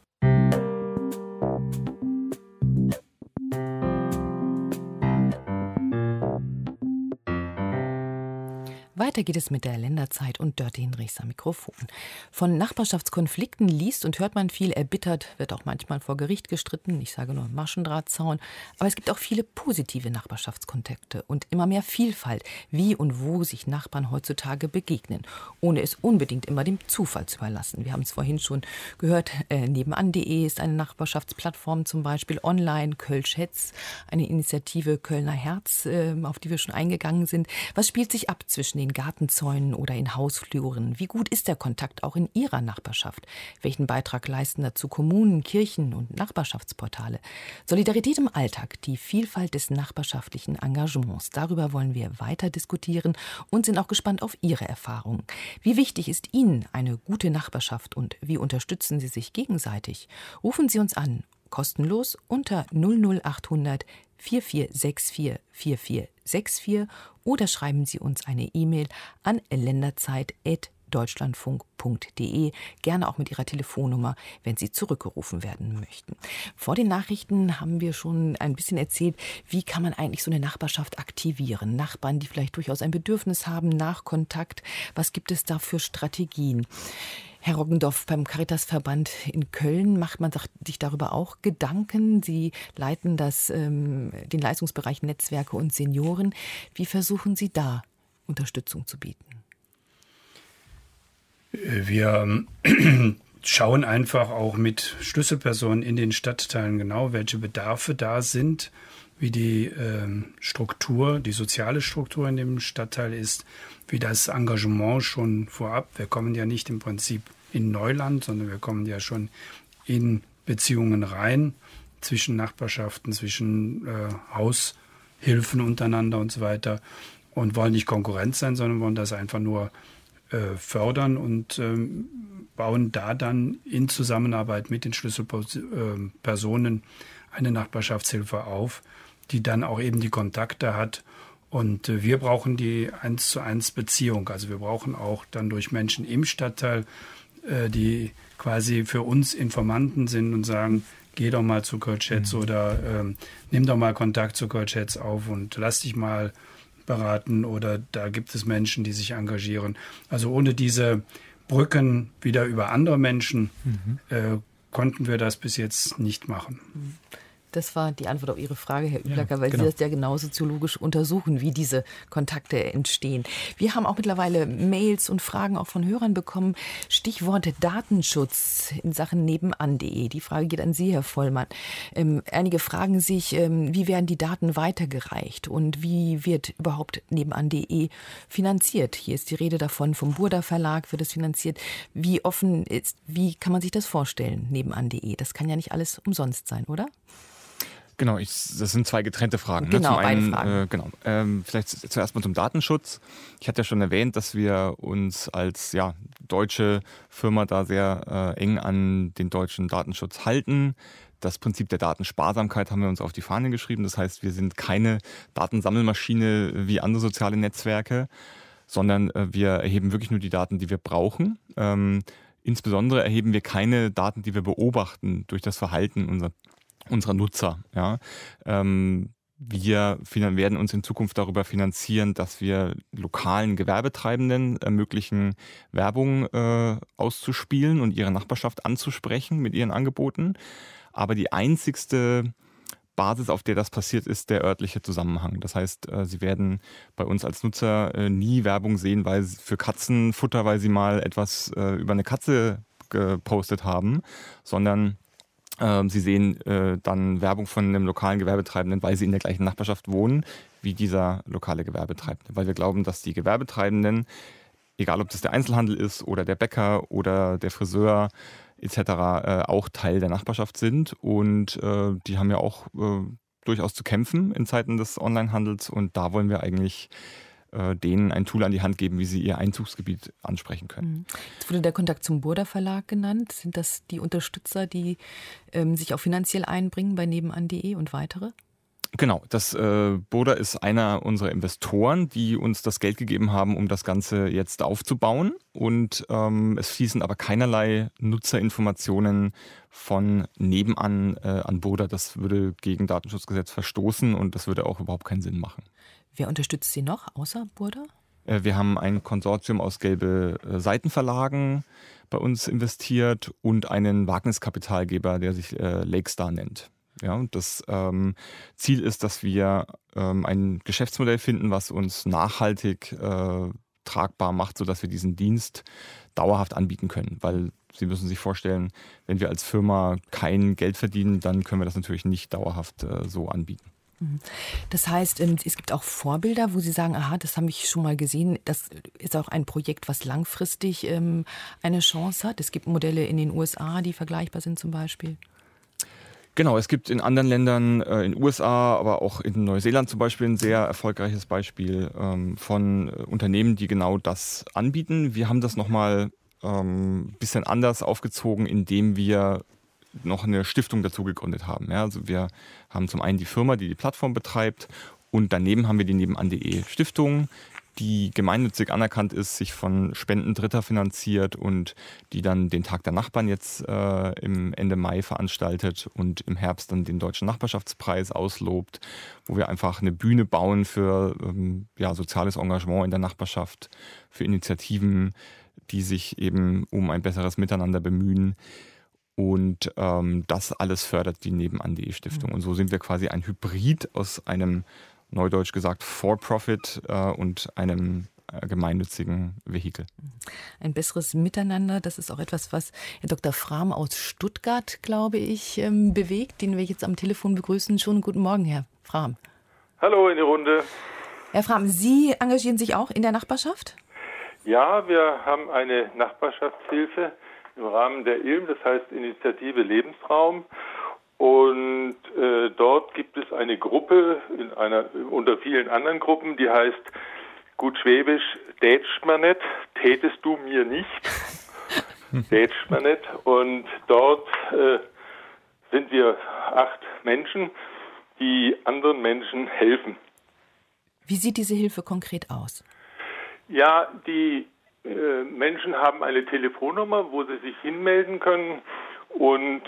Weiter geht es mit der Länderzeit und Dörte Hinrichs am Mikrofon. Von Nachbarschaftskonflikten liest und hört man viel. Erbittert wird auch manchmal vor Gericht gestritten. Ich sage nur Maschendrahtzaun. Aber es gibt auch viele positive Nachbarschaftskontakte und immer mehr Vielfalt, wie und wo sich Nachbarn heutzutage begegnen, ohne es unbedingt immer dem Zufall zu überlassen. Wir haben es vorhin schon gehört. Nebenan.de ist eine Nachbarschaftsplattform, zum Beispiel online. Köln-Schätz, eine Initiative Kölner Herz, auf die wir schon eingegangen sind. Was spielt sich ab zwischen den Gartenzäunen oder in Hausfluren? Wie gut ist der Kontakt auch in Ihrer Nachbarschaft? Welchen Beitrag leisten dazu Kommunen, Kirchen und Nachbarschaftsportale? Solidarität im Alltag, die Vielfalt des nachbarschaftlichen Engagements. Darüber wollen wir weiter diskutieren und sind auch gespannt auf Ihre Erfahrungen. Wie wichtig ist Ihnen eine gute Nachbarschaft und wie unterstützen Sie sich gegenseitig? Rufen Sie uns an, kostenlos unter 00800 4464 4464 oder schreiben Sie uns eine E-Mail an länderzeit@deutschlandfunk.de, gerne auch mit Ihrer Telefonnummer, wenn Sie zurückgerufen werden möchten. Vor den Nachrichten haben wir schon ein bisschen erzählt, wie kann man eigentlich so eine Nachbarschaft aktivieren? Nachbarn, die vielleicht durchaus ein Bedürfnis haben nach Kontakt. Was gibt es da für Strategien? Herr Roggendorf, beim Caritasverband in Köln macht man sich darüber auch Gedanken. Sie leiten den Leistungsbereich Netzwerke und Senioren. Wie versuchen Sie da Unterstützung zu bieten? Wir schauen einfach auch mit Schlüsselpersonen in den Stadtteilen genau, welche Bedarfe da sind, wie die Struktur, die soziale Struktur in dem Stadtteil ist, wie das Engagement schon vorab. Wir kommen ja nicht im Prinzip in Neuland, sondern wir kommen ja schon in Beziehungen rein zwischen Nachbarschaften, zwischen Haushilfen untereinander und so weiter und wollen nicht Konkurrent sein, sondern wollen das einfach nur fördern und bauen da dann in Zusammenarbeit mit den Schlüsselpersonen eine Nachbarschaftshilfe auf, die dann auch eben die Kontakte hat. Und wir brauchen die 1:1 Beziehung. Also wir brauchen auch dann durch Menschen im Stadtteil, die quasi für uns Informanten sind und sagen, geh doch mal zu Köln-Schätz oder nimm doch mal Kontakt zu Köln-Schätz auf und lass dich mal beraten oder da gibt es Menschen, die sich engagieren. Also ohne diese Brücken wieder über andere Menschen konnten wir das bis jetzt nicht machen. Das war die Antwort auf Ihre Frage, Herr Üblacker, weil Sie das ja genau soziologisch untersuchen, wie diese Kontakte entstehen. Wir haben auch mittlerweile Mails und Fragen auch von Hörern bekommen. Stichworte Datenschutz in Sachen nebenan.de. Die Frage geht an Sie, Herr Vollmann. Einige fragen sich, wie werden die Daten weitergereicht und wie wird überhaupt nebenan.de finanziert? Hier ist die Rede davon, vom Burda Verlag wird es finanziert. Wie offen ist, wie kann man sich das vorstellen, nebenan.de? Das kann ja nicht alles umsonst sein, oder? Genau, das sind zwei getrennte Fragen. Genau, Zum einen, beide Fragen. Vielleicht zuerst mal zum Datenschutz. Ich hatte ja schon erwähnt, dass wir uns als deutsche Firma da sehr eng an den deutschen Datenschutz halten. Das Prinzip der Datensparsamkeit haben wir uns auf die Fahne geschrieben. Das heißt, wir sind keine Datensammelmaschine wie andere soziale Netzwerke, sondern wir erheben wirklich nur die Daten, die wir brauchen. Insbesondere erheben wir keine Daten, die wir beobachten durch das Verhalten unserer Nutzer. Ja. Wir werden uns in Zukunft darüber finanzieren, dass wir lokalen Gewerbetreibenden ermöglichen, Werbung auszuspielen und ihre Nachbarschaft anzusprechen mit ihren Angeboten. Aber die einzigste Basis, auf der das passiert, ist der örtliche Zusammenhang. Das heißt, Sie werden bei uns als Nutzer nie Werbung sehen, für Katzenfutter, weil Sie mal etwas über eine Katze gepostet haben, sondern Sie sehen dann Werbung von einem lokalen Gewerbetreibenden, weil sie in der gleichen Nachbarschaft wohnen wie dieser lokale Gewerbetreibende. Weil wir glauben, dass die Gewerbetreibenden, egal ob das der Einzelhandel ist oder der Bäcker oder der Friseur etc., auch Teil der Nachbarschaft sind. Und die haben ja auch durchaus zu kämpfen in Zeiten des Onlinehandels. Und da wollen wir eigentlich denen ein Tool an die Hand geben, wie sie ihr Einzugsgebiet ansprechen können. Jetzt wurde der Kontakt zum Burda Verlag genannt. Sind das die Unterstützer, die sich auch finanziell einbringen bei nebenan.de und weitere? Genau, das Burda ist einer unserer Investoren, die uns das Geld gegeben haben, um das Ganze jetzt aufzubauen. Und es fließen aber keinerlei Nutzerinformationen von nebenan an Burda. Das würde gegen Datenschutzgesetz verstoßen und das würde auch überhaupt keinen Sinn machen. Wer unterstützt Sie noch außer Burda? Wir haben ein Konsortium aus Gelbe Seitenverlagen bei uns investiert und einen Wagniskapitalgeber, der sich Lakestar nennt. Ja, und das Ziel ist, dass wir ein Geschäftsmodell finden, was uns nachhaltig tragbar macht, sodass wir diesen Dienst dauerhaft anbieten können. Weil Sie müssen sich vorstellen, wenn wir als Firma kein Geld verdienen, dann können wir das natürlich nicht dauerhaft so anbieten. Das heißt, es gibt auch Vorbilder, wo Sie sagen, aha, das habe ich schon mal gesehen, das ist auch ein Projekt, was langfristig eine Chance hat. Es gibt Modelle in den USA, die vergleichbar sind zum Beispiel. Genau, es gibt in anderen Ländern, in den USA, aber auch in Neuseeland zum Beispiel ein sehr erfolgreiches Beispiel von Unternehmen, die genau das anbieten. Wir haben das nochmal ein bisschen anders aufgezogen, indem wir noch eine Stiftung dazu gegründet haben. Ja, also wir haben zum einen die Firma, die die Plattform betreibt und daneben haben wir die Nebenan.de Stiftung, die gemeinnützig anerkannt ist, sich von Spenden Dritter finanziert und die dann den Tag der Nachbarn jetzt im Ende Mai veranstaltet und im Herbst dann den Deutschen Nachbarschaftspreis auslobt, wo wir einfach eine Bühne bauen für soziales Engagement in der Nachbarschaft, für Initiativen, die sich eben um ein besseres Miteinander bemühen. Und das alles fördert die Nebenan.de Stiftung. Und so sind wir quasi ein Hybrid aus einem, neudeutsch gesagt, For-Profit und einem gemeinnützigen Vehikel. Ein besseres Miteinander, das ist auch etwas, was Herr Dr. Frahm aus Stuttgart, glaube ich, bewegt, den wir jetzt am Telefon begrüßen. Schönen guten Morgen, Herr Frahm. Hallo in die Runde. Herr Frahm, Sie engagieren sich auch in der Nachbarschaft? Ja, wir haben eine Nachbarschaftshilfe im Rahmen der ILM, das heißt Initiative Lebensraum. Und dort gibt es eine Gruppe unter vielen anderen Gruppen, die heißt gut Schwäbisch, tätscht man nicht, tätest du mir nicht, tätscht man nicht. Und dort sind wir 8 Menschen, die anderen Menschen helfen. Wie sieht diese Hilfe konkret aus? Ja, die Menschen haben eine Telefonnummer, wo sie sich hinmelden können und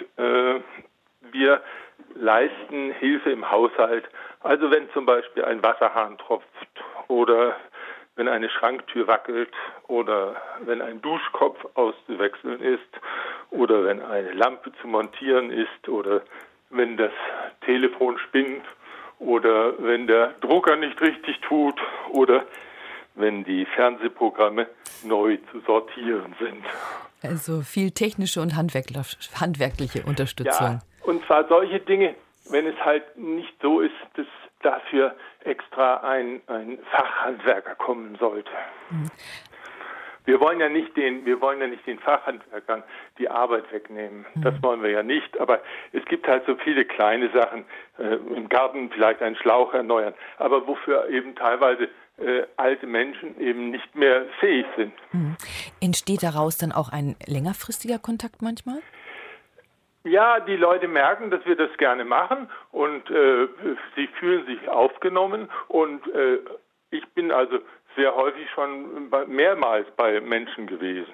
wir leisten Hilfe im Haushalt. Also wenn zum Beispiel ein Wasserhahn tropft oder wenn eine Schranktür wackelt oder wenn ein Duschkopf auszuwechseln ist oder wenn eine Lampe zu montieren ist oder wenn das Telefon spinnt oder wenn der Drucker nicht richtig tut oder wenn die Fernsehprogramme neu zu sortieren sind. Also viel technische und handwerkliche Unterstützung. Ja, und zwar solche Dinge, wenn es halt nicht so ist, dass dafür extra ein Fachhandwerker kommen sollte. Mhm. Wir wollen ja nicht den Fachhandwerkern die Arbeit wegnehmen. Das wollen wir ja nicht. Aber es gibt halt so viele kleine Sachen, im Garten vielleicht einen Schlauch erneuern, aber wofür eben teilweise alte Menschen eben nicht mehr fähig sind. Mhm. Entsteht daraus dann auch ein längerfristiger Kontakt manchmal? Ja, die Leute merken, dass wir das gerne machen und sie fühlen sich aufgenommen und ich bin also sehr häufig schon mehrmals bei Menschen gewesen.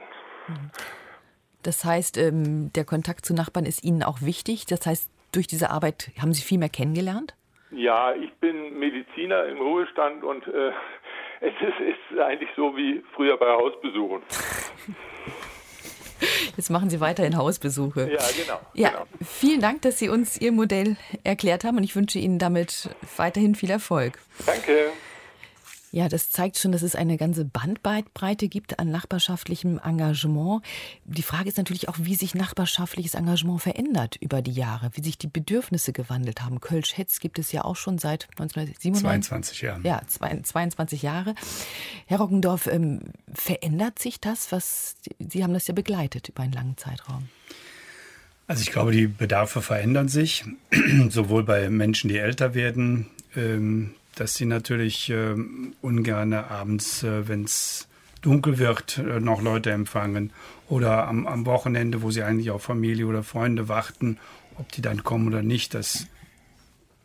Das heißt, der Kontakt zu Nachbarn ist Ihnen auch wichtig? Das heißt, durch diese Arbeit haben Sie viel mehr kennengelernt? Ja, ich bin Mediziner im Ruhestand und es ist eigentlich so wie früher bei Hausbesuchen. Jetzt machen Sie weiterhin Hausbesuche. Ja, genau. Ja, genau. Vielen Dank, dass Sie uns Ihr Modell erklärt haben und ich wünsche Ihnen damit weiterhin viel Erfolg. Danke. Ja, das zeigt schon, dass es eine ganze Bandbreite gibt an nachbarschaftlichem Engagement. Die Frage ist natürlich auch, wie sich nachbarschaftliches Engagement verändert über die Jahre, wie sich die Bedürfnisse gewandelt haben. Kölsch-Hetz gibt es ja auch schon seit 1997. 22 Jahren. Ja, 22 Jahre. Herr Roggendorf, verändert sich das, Sie haben das ja begleitet über einen langen Zeitraum? Also ich glaube, die Bedarfe verändern sich, sowohl bei Menschen, die älter werden, dass sie natürlich ungern abends, wenn es dunkel wird, noch Leute empfangen. Oder am Wochenende, wo sie eigentlich auf Familie oder Freunde warten, ob die dann kommen oder nicht. Das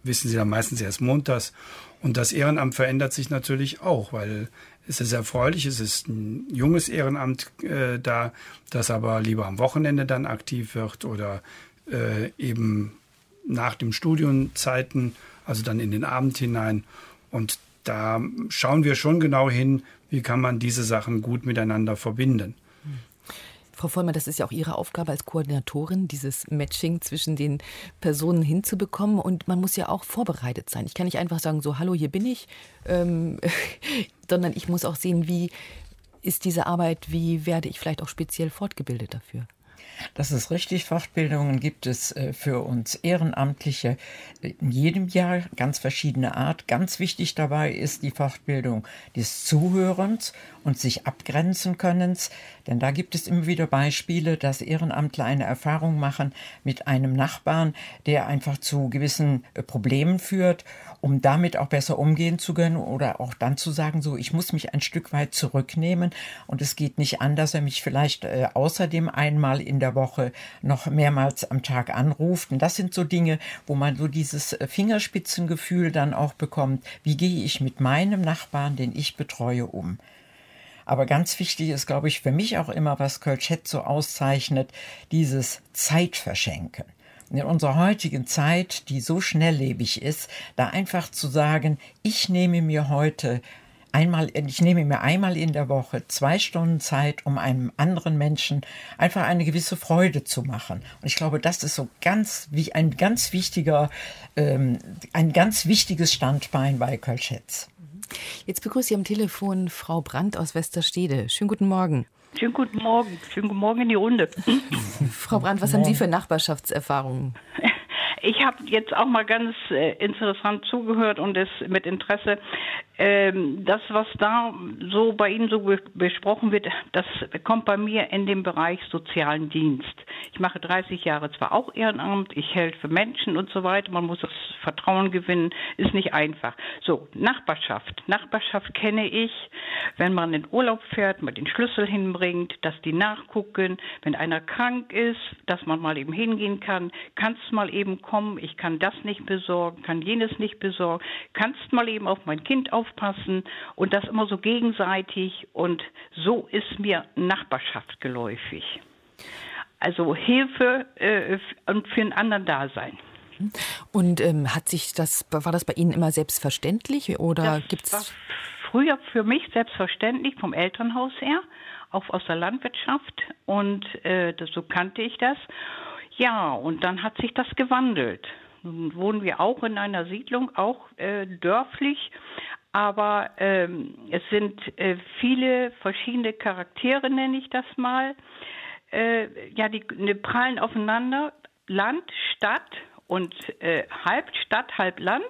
wissen sie dann meistens erst montags. Und das Ehrenamt verändert sich natürlich auch, weil es ist erfreulich, es ist ein junges Ehrenamt da, das aber lieber am Wochenende dann aktiv wird oder eben nach dem Studienzeiten, also dann in den Abend hinein. Und da schauen wir schon genau hin, wie kann man diese Sachen gut miteinander verbinden. Frau Vollmer, das ist ja auch Ihre Aufgabe als Koordinatorin, dieses Matching zwischen den Personen hinzubekommen. Und man muss ja auch vorbereitet sein. Ich kann nicht einfach sagen, so, hallo, hier bin ich, sondern ich muss auch sehen, wie ist diese Arbeit, wie werde ich vielleicht auch speziell fortgebildet dafür? Das ist richtig. Fortbildungen gibt es für uns Ehrenamtliche in jedem Jahr, ganz verschiedene Art. Ganz wichtig dabei ist die Fortbildung des Zuhörens und sich abgrenzen Könnens. Denn da gibt es immer wieder Beispiele, dass Ehrenamtler eine Erfahrung machen mit einem Nachbarn, der einfach zu gewissen Problemen führt, um damit auch besser umgehen zu können oder auch dann zu sagen, so, ich muss mich ein Stück weit zurücknehmen und es geht nicht an, dass er mich vielleicht außerdem einmal in der Woche noch mehrmals am Tag anruft. Und das sind so Dinge, wo man so dieses Fingerspitzengefühl dann auch bekommt, wie gehe ich mit meinem Nachbarn, den ich betreue, um. Aber ganz wichtig ist, glaube ich, für mich auch immer, was Köln-Schett so auszeichnet, dieses Zeitverschenken. In unserer heutigen Zeit, die so schnelllebig ist, da einfach zu sagen, ich nehme mir einmal in der Woche 2 Stunden Zeit, um einem anderen Menschen einfach eine gewisse Freude zu machen. Und ich glaube, das ist so ein ganz wichtiges Standbein bei Köln-Schett. Jetzt begrüße ich am Telefon Frau Brandt aus Westerstede. Schönen guten Morgen. Schönen guten Morgen. Schönen guten Morgen in die Runde. Frau Brandt, was haben Sie für Nachbarschaftserfahrungen? Ich habe jetzt auch mal ganz interessant zugehört und es mit Interesse. Das, was da so bei Ihnen so besprochen wird, das kommt bei mir in den Bereich sozialen Dienst. Ich mache 30 Jahre zwar auch Ehrenamt, ich helfe Menschen und so weiter. Man muss das Vertrauen gewinnen, ist nicht einfach. So, Nachbarschaft. Nachbarschaft kenne ich, wenn man in Urlaub fährt, man den Schlüssel hinbringt, dass die nachgucken, wenn einer krank ist, dass man mal eben hingehen kann. Kannst mal eben kommen, ich kann das nicht besorgen, kann jenes nicht besorgen. Kannst mal eben auf mein Kind aufpassen und das immer so gegenseitig und so ist mir Nachbarschaft geläufig. Also Hilfe und für einen anderen da sein. Und war das bei Ihnen immer selbstverständlich oder gibt's? Das war früher für mich selbstverständlich vom Elternhaus her, auch aus der Landwirtschaft und so kannte ich das. Ja, und dann hat sich das gewandelt. Nun wohnen wir auch in einer Siedlung, auch dörflich, aber es sind viele verschiedene Charaktere, nenne ich das mal. Die prallen aufeinander, Land, Stadt und halb Stadt, halb Land.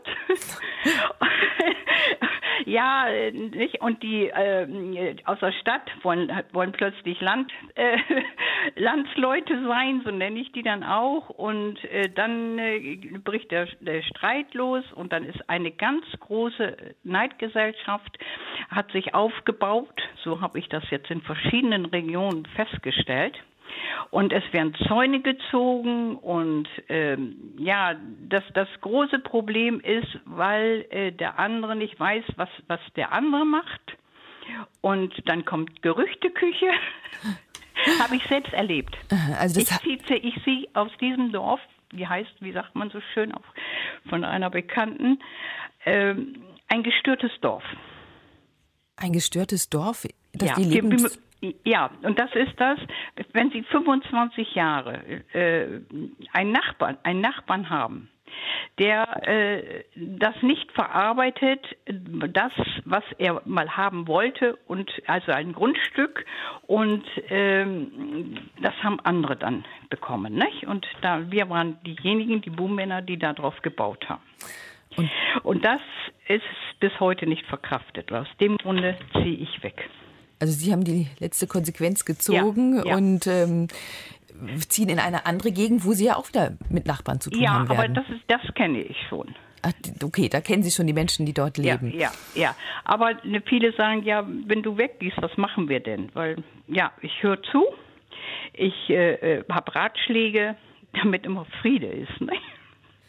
Ja, nicht? Und die aus der Stadt wollen plötzlich Landsleute sein, so nenne ich die dann auch. Und dann bricht der Streit los und dann ist eine ganz große Neidgesellschaft, hat sich aufgebaut. So habe ich das jetzt in verschiedenen Regionen festgestellt. Und es werden Zäune gezogen und das große Problem ist, weil der andere nicht weiß, was der andere macht. Und dann kommt Gerüchteküche. Habe ich selbst erlebt. Also ich sehe aus diesem Dorf, wie sagt man so schön, auch von einer Bekannten, ein gestörtes Dorf. Ein gestörtes Dorf? Ja, ja, und das ist das, wenn Sie 25 Jahre einen Nachbarn haben, der das nicht verarbeitet, das, was er mal haben wollte, und also ein Grundstück, und das haben andere dann bekommen, nicht? Und wir waren diejenigen, die Buhmänner, die da drauf gebaut haben. Und das ist bis heute nicht verkraftet. Aus dem Grunde ziehe ich weg. Also Sie haben die letzte Konsequenz gezogen und ziehen in eine andere Gegend, wo Sie ja auch wieder mit Nachbarn zu tun haben werden. Ja, aber das kenne ich schon. Ach, okay, da kennen Sie schon die Menschen, die dort leben. Ja. Aber viele sagen, ja, wenn du weggehst, was machen wir denn? Weil, ja, ich höre zu, ich habe Ratschläge, damit immer Friede ist. Ne?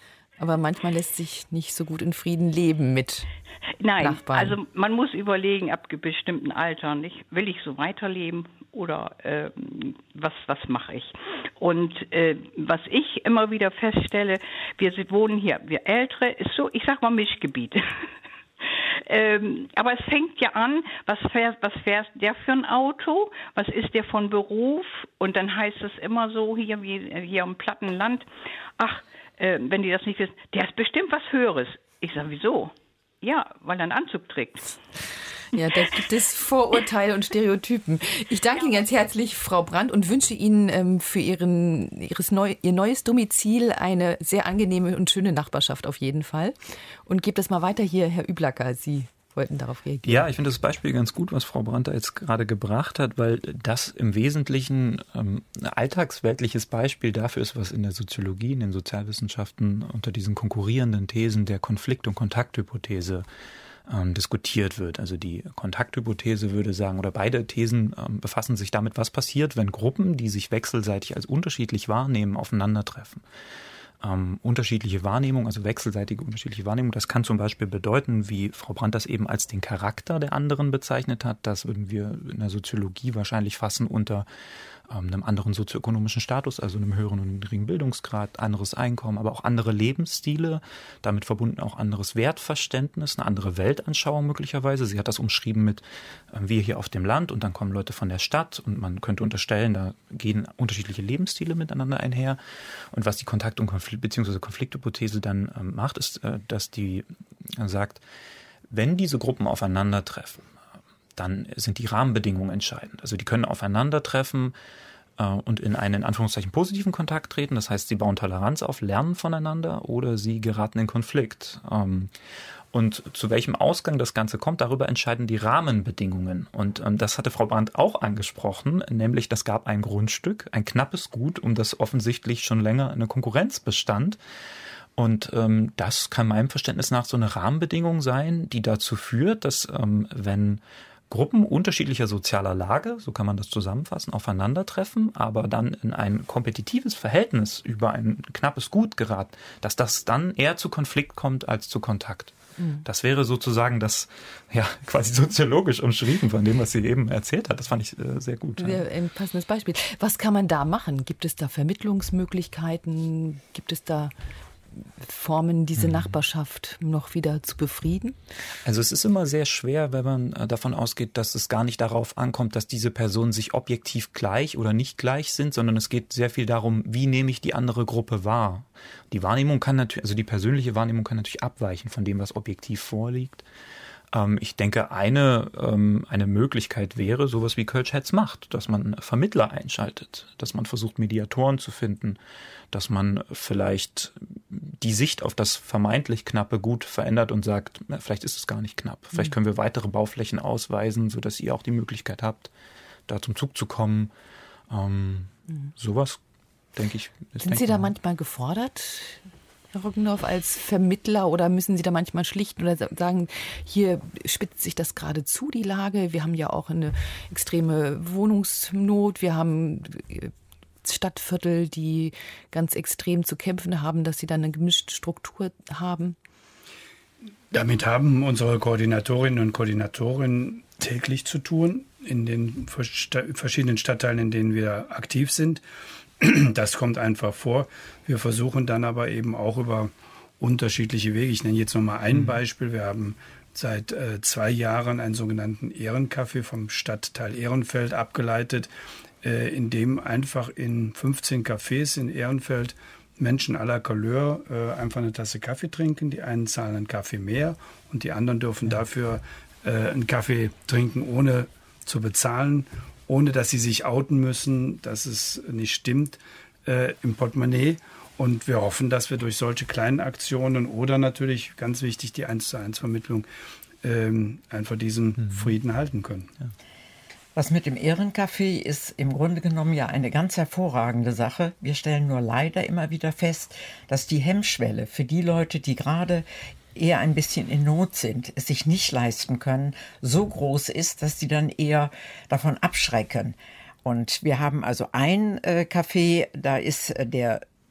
Aber manchmal lässt sich nicht so gut in Frieden leben mit Nachbarn. Also man muss überlegen, ab bestimmten Alter, nicht? Will ich so weiterleben oder was mache ich? Und was ich immer wieder feststelle, wir wohnen hier, wir Ältere, ist so, ich sag mal Mischgebiet. Aber es fängt ja an, was fährt der für ein Auto, was ist der von Beruf, und dann heißt es immer so, hier im Plattenland, wenn die das nicht wissen, der ist bestimmt was Höheres. Ich sage, wieso? Ja, weil er einen Anzug trägt. Ja, da gibt es Vorurteile und Stereotypen. Ich danke Ihnen ganz herzlich, Frau Brandt, und wünsche Ihnen für Ihr neues Domizil eine sehr angenehme und schöne Nachbarschaft auf jeden Fall. Und gebe das mal weiter hier, Herr Üblacker, Sie wollten darauf reagieren. Ja, ich finde das Beispiel ganz gut, was Frau Brandt da jetzt gerade gebracht hat, weil das im Wesentlichen ein alltagsweltliches Beispiel dafür ist, was in der Soziologie, in den Sozialwissenschaften unter diesen konkurrierenden Thesen der Konflikt- und Kontakthypothese diskutiert wird. Also die Kontakthypothese würde sagen, oder beide Thesen befassen sich damit, was passiert, wenn Gruppen, die sich wechselseitig als unterschiedlich wahrnehmen, aufeinandertreffen. Unterschiedliche Wahrnehmung, also wechselseitige unterschiedliche Wahrnehmung, das kann zum Beispiel bedeuten, wie Frau Brandt das eben als den Charakter der anderen bezeichnet hat. Das würden wir in der Soziologie wahrscheinlich fassen unter einem anderen sozioökonomischen Status, also einem höheren und niedrigen Bildungsgrad, anderes Einkommen, aber auch andere Lebensstile, damit verbunden auch anderes Wertverständnis, eine andere Weltanschauung möglicherweise. Sie hat das umschrieben mit wir hier auf dem Land und dann kommen Leute von der Stadt und man könnte unterstellen, da gehen unterschiedliche Lebensstile miteinander einher. Und was die Kontakt- und Konflikthypothese dann macht, ist, dass die sagt, wenn diese Gruppen aufeinandertreffen, dann sind die Rahmenbedingungen entscheidend. Also die können aufeinandertreffen und in einen in Anführungszeichen positiven Kontakt treten. Das heißt, sie bauen Toleranz auf, lernen voneinander, oder sie geraten in Konflikt. Und zu welchem Ausgang das Ganze kommt, darüber entscheiden die Rahmenbedingungen. Und das hatte Frau Brandt auch angesprochen, nämlich das gab ein Grundstück, ein knappes Gut, um das offensichtlich schon länger eine Konkurrenz bestand. Und das kann meinem Verständnis nach so eine Rahmenbedingung sein, die dazu führt, dass wenn Gruppen unterschiedlicher sozialer Lage, so kann man das zusammenfassen, aufeinandertreffen, aber dann in ein kompetitives Verhältnis über ein knappes Gut geraten, dass das dann eher zu Konflikt kommt als zu Kontakt. Das wäre sozusagen das, ja, quasi soziologisch umschrieben von dem, was sie eben erzählt hat. Das fand ich sehr gut. Ein passendes Beispiel. Was kann man da machen? Gibt es da Vermittlungsmöglichkeiten? Gibt es da Formen, diese Nachbarschaft noch wieder zu befrieden? Also es ist immer sehr schwer, wenn man davon ausgeht, dass es gar nicht darauf ankommt, dass diese Personen sich objektiv gleich oder nicht gleich sind, sondern es geht sehr viel darum, wie nehme ich die andere Gruppe wahr. Die Wahrnehmung kann natürlich, also die persönliche Wahrnehmung kann natürlich abweichen von dem, was objektiv vorliegt. Ich denke, eine Möglichkeit wäre sowas wie Kölsch-Hetz macht, dass man Vermittler einschaltet, dass man versucht, Mediatoren zu finden, dass man vielleicht die Sicht auf das vermeintlich knappe Gut verändert und sagt, vielleicht ist es gar nicht knapp. Vielleicht können wir weitere Bauflächen ausweisen, sodass ihr auch die Möglichkeit habt, da zum Zug zu kommen. Sowas, denke ich. Sind Sie da manchmal gefordert, Herr Roggendorf, als Vermittler, oder müssen Sie da manchmal schlichten oder sagen, hier spitzt sich das gerade zu, die Lage? Wir haben ja auch eine extreme Wohnungsnot. Wir haben Stadtviertel, die ganz extrem zu kämpfen haben, dass sie dann eine gemischte Struktur haben. Damit haben unsere Koordinatorinnen und Koordinatoren täglich zu tun in den verschiedenen Stadtteilen, in denen wir aktiv sind. Das kommt einfach vor. Wir versuchen dann aber eben auch über unterschiedliche Wege. Ich nenne jetzt noch mal ein Beispiel. Wir haben seit 2 Jahren einen sogenannten Ehrencafé vom Stadtteil Ehrenfeld abgeleitet, in dem einfach in 15 Cafés in Ehrenfeld Menschen aller Couleur einfach eine Tasse Kaffee trinken. Die einen zahlen einen Kaffee mehr und die anderen dürfen dafür einen Kaffee trinken, ohne zu bezahlen, ohne dass sie sich outen müssen, dass es nicht stimmt im Portemonnaie. Und wir hoffen, dass wir durch solche kleinen Aktionen oder natürlich, ganz wichtig, die 1:1 Vermittlung einfach diesen Frieden halten können. Ja. Was mit dem Ehrencafé ist im Grunde genommen ja eine ganz hervorragende Sache. Wir stellen nur leider immer wieder fest, dass die Hemmschwelle für die Leute, die gerade eher ein bisschen in Not sind, es sich nicht leisten können, so groß ist, dass sie dann eher davon abschrecken. Und wir haben also ein Café, da ist der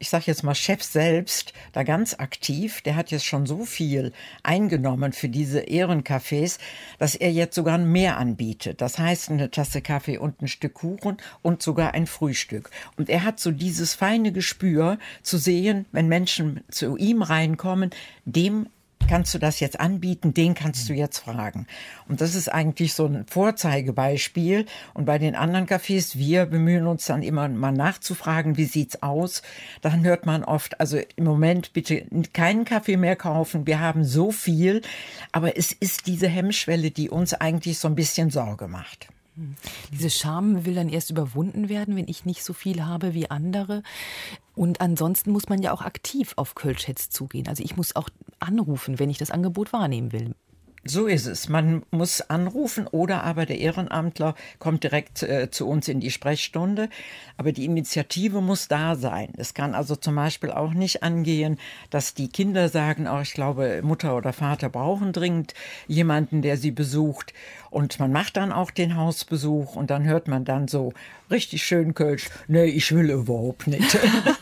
ich sage jetzt mal, Chef selbst da ganz aktiv. Der hat jetzt schon so viel eingenommen für diese Ehrencafés, dass er jetzt sogar mehr anbietet. Das heißt, eine Tasse Kaffee und ein Stück Kuchen und sogar ein Frühstück. Und er hat so dieses feine Gespür zu sehen, wenn Menschen zu ihm reinkommen, dem kannst du das jetzt anbieten, den kannst du jetzt fragen. Und das ist eigentlich so ein Vorzeigebeispiel. Und bei den anderen Cafés, wir bemühen uns dann immer mal nachzufragen, wie sieht's aus? Dann hört man oft, also im Moment bitte keinen Kaffee mehr kaufen, wir haben so viel. Aber es ist diese Hemmschwelle, die uns eigentlich so ein bisschen Sorge macht. Diese Scham will dann erst überwunden werden, wenn ich nicht so viel habe wie andere. Und ansonsten muss man ja auch aktiv auf Kölsch zugehen. Also ich muss auch anrufen, wenn ich das Angebot wahrnehmen will. So ist es. Man muss anrufen oder aber der Ehrenamtler kommt direkt zu uns in die Sprechstunde. Aber die Initiative muss da sein. Es kann also zum Beispiel auch nicht angehen, dass die Kinder sagen, oh, ich glaube, Mutter oder Vater brauchen dringend jemanden, der sie besucht. Und man macht dann auch den Hausbesuch und dann hört man dann so richtig schön Kölsch, nee, ich will überhaupt nicht.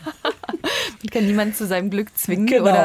Man kann niemanden zu seinem Glück zwingen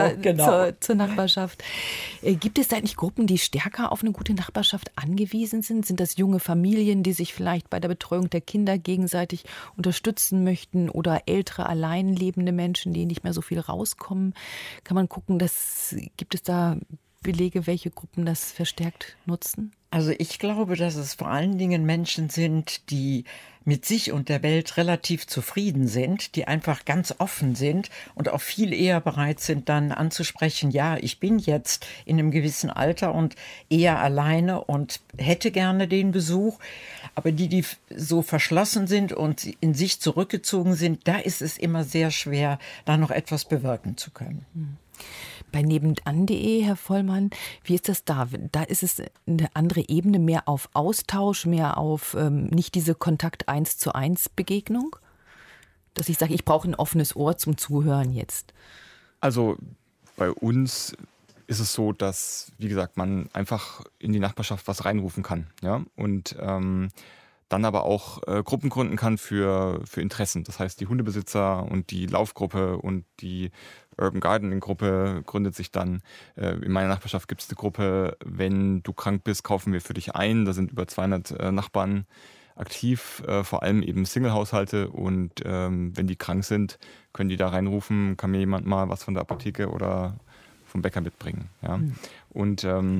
zur Nachbarschaft. Gibt es da eigentlich Gruppen, die stärker auf eine gute Nachbarschaft angewiesen sind? Sind das junge Familien, die sich vielleicht bei der Betreuung der Kinder gegenseitig unterstützen möchten oder ältere, alleinlebende Menschen, die nicht mehr so viel rauskommen? Kann man gucken, gibt es da Belege, welche Gruppen das verstärkt nutzen? Also ich glaube, dass es vor allen Dingen Menschen sind, die mit sich und der Welt relativ zufrieden sind, die einfach ganz offen sind und auch viel eher bereit sind, dann anzusprechen, ja, ich bin jetzt in einem gewissen Alter und eher alleine und hätte gerne den Besuch. Aber die so verschlossen sind und in sich zurückgezogen sind, da ist es immer sehr schwer, da noch etwas bewirken zu können. Bei nebenan.de, Herr Vollmann, wie ist das da? Da ist es eine andere Ebene, mehr auf Austausch, mehr auf nicht diese Kontakt-1:1 Begegnung? Dass ich sage, ich brauche ein offenes Ohr zum Zuhören jetzt. Also bei uns ist es so, dass, wie gesagt, man einfach in die Nachbarschaft was reinrufen kann. Ja? Und dann aber auch Gruppen gründen kann für Interessen. Das heißt, die Hundebesitzer und die Laufgruppe und die Urban Gardening Gruppe gründet sich dann. In meiner Nachbarschaft gibt es eine Gruppe, wenn du krank bist, kaufen wir für dich ein. Da sind über 200 Nachbarn aktiv, vor allem eben Single-Haushalte. Und wenn die krank sind, können die da reinrufen, kann mir jemand mal was von der Apotheke oder vom Bäcker mitbringen. Ja? Und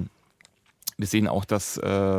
wir sehen auch, dass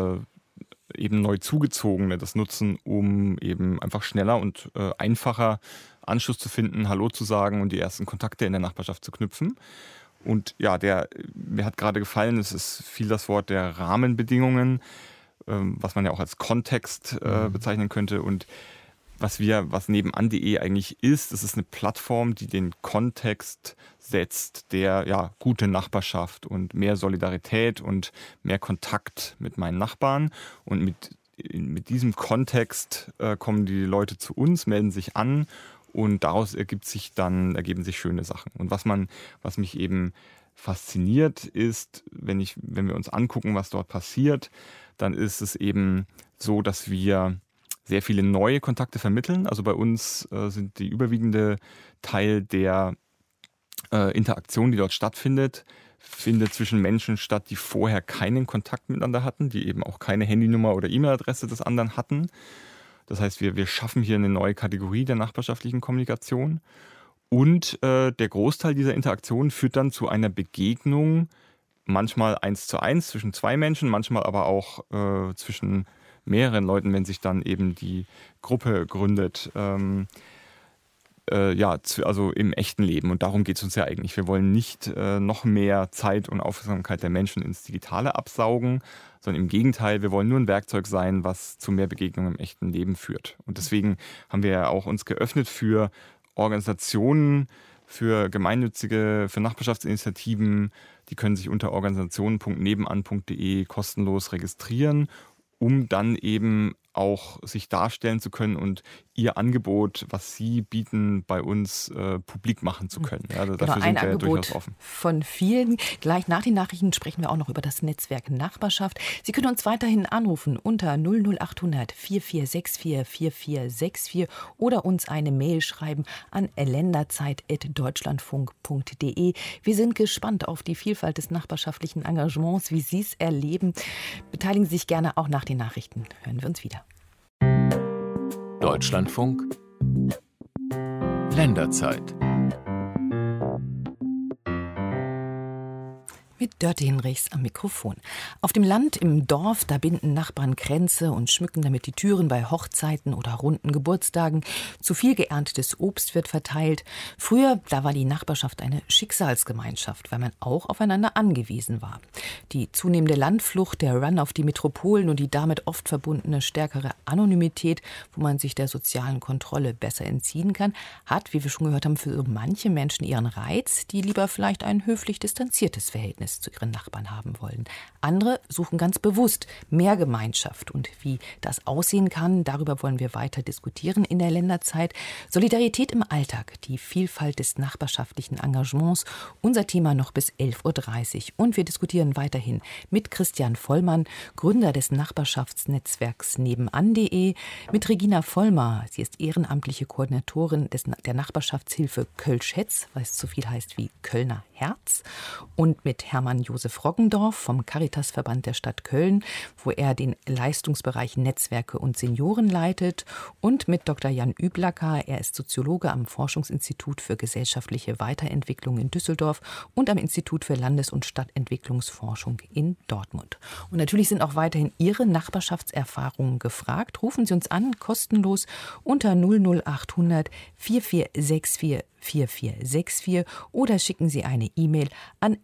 eben neu Zugezogene das nutzen, um eben einfach schneller und einfacher Anschluss zu finden, Hallo zu sagen und die ersten Kontakte in der Nachbarschaft zu knüpfen. Und ja, mir hat gerade gefallen, es ist viel das Wort der Rahmenbedingungen, was man ja auch als Kontext bezeichnen könnte. Und was nebenan.de eigentlich ist, das ist eine Plattform, die den Kontext setzt der gute Nachbarschaft und mehr Solidarität und mehr Kontakt mit meinen Nachbarn. Und mit diesem Kontext kommen die Leute zu uns, melden sich an und daraus ergeben sich schöne Sachen. Und was mich eben fasziniert ist, wenn wir uns angucken, was dort passiert, dann ist es eben so, dass wir sehr viele neue Kontakte vermitteln. Also bei uns sind die überwiegende Teil der Interaktion, die dort stattfindet, findet zwischen Menschen statt, die vorher keinen Kontakt miteinander hatten, die eben auch keine Handynummer oder E-Mail-Adresse des anderen hatten. Das heißt, wir schaffen hier eine neue Kategorie der nachbarschaftlichen Kommunikation. Und der Großteil dieser Interaktion führt dann zu einer Begegnung, manchmal 1:1 zwischen zwei Menschen, manchmal aber auch zwischen mehreren Leuten, wenn sich dann eben die Gruppe gründet, also im echten Leben. Und darum geht es uns ja eigentlich. Wir wollen nicht noch mehr Zeit und Aufmerksamkeit der Menschen ins Digitale absaugen, sondern im Gegenteil, wir wollen nur ein Werkzeug sein, was zu mehr Begegnungen im echten Leben führt. Und deswegen haben wir ja auch uns geöffnet für Organisationen, für gemeinnützige, für Nachbarschaftsinitiativen. Die können sich unter organisationen.nebenan.de kostenlos registrieren, um dann eben auch sich darstellen zu können und ihr Angebot, was sie bieten, bei uns publik machen zu können. Ja, also dafür sind wir ja durchaus offen. Von vielen. Gleich nach den Nachrichten sprechen wir auch noch über das Netzwerk Nachbarschaft. Sie können uns weiterhin anrufen unter 00800 4464 4464 oder uns eine Mail schreiben an länderzeit@deutschlandfunk.de. Wir sind gespannt auf die Vielfalt des nachbarschaftlichen Engagements, wie Sie es erleben. Beteiligen Sie sich gerne auch nach den Nachrichten. Hören wir uns wieder. Deutschlandfunk Länderzeit. Mit Dörte Hinrichs am Mikrofon. Auf dem Land, im Dorf, da binden Nachbarn Kränze und schmücken damit die Türen bei Hochzeiten oder runden Geburtstagen. Zu viel geerntetes Obst wird verteilt. Früher, da war die Nachbarschaft eine Schicksalsgemeinschaft, weil man auch aufeinander angewiesen war. Die zunehmende Landflucht, der Run auf die Metropolen und die damit oft verbundene stärkere Anonymität, wo man sich der sozialen Kontrolle besser entziehen kann, hat, wie wir schon gehört haben, für so manche Menschen ihren Reiz, die lieber vielleicht ein höflich distanziertes Verhältnis zu ihren Nachbarn haben wollen. Andere suchen ganz bewusst mehr Gemeinschaft. Und wie das aussehen kann, darüber wollen wir weiter diskutieren in der Länderzeit. Solidarität im Alltag, die Vielfalt des nachbarschaftlichen Engagements. Unser Thema noch bis 11.30 Uhr. Und wir diskutieren weiterhin mit Christian Vollmann, Gründer des Nachbarschaftsnetzwerks nebenan.de, mit Regina Vollmer. Sie ist ehrenamtliche Koordinatorin der Nachbarschaftshilfe Kölsch-Hetz, was so viel heißt wie Kölner Herz. Und mit Hermann Josef Roggendorf vom Caritasverband der Stadt Köln, wo er den Leistungsbereich Netzwerke und Senioren leitet. Und mit Dr. Jan Üblacker, er ist Soziologe am Forschungsinstitut für gesellschaftliche Weiterentwicklung in Düsseldorf und am Institut für Landes- und Stadtentwicklungsforschung in Dortmund. Und natürlich sind auch weiterhin Ihre Nachbarschaftserfahrungen gefragt. Rufen Sie uns an, kostenlos unter 00800 4464 4464 oder schicken Sie eine E-Mail an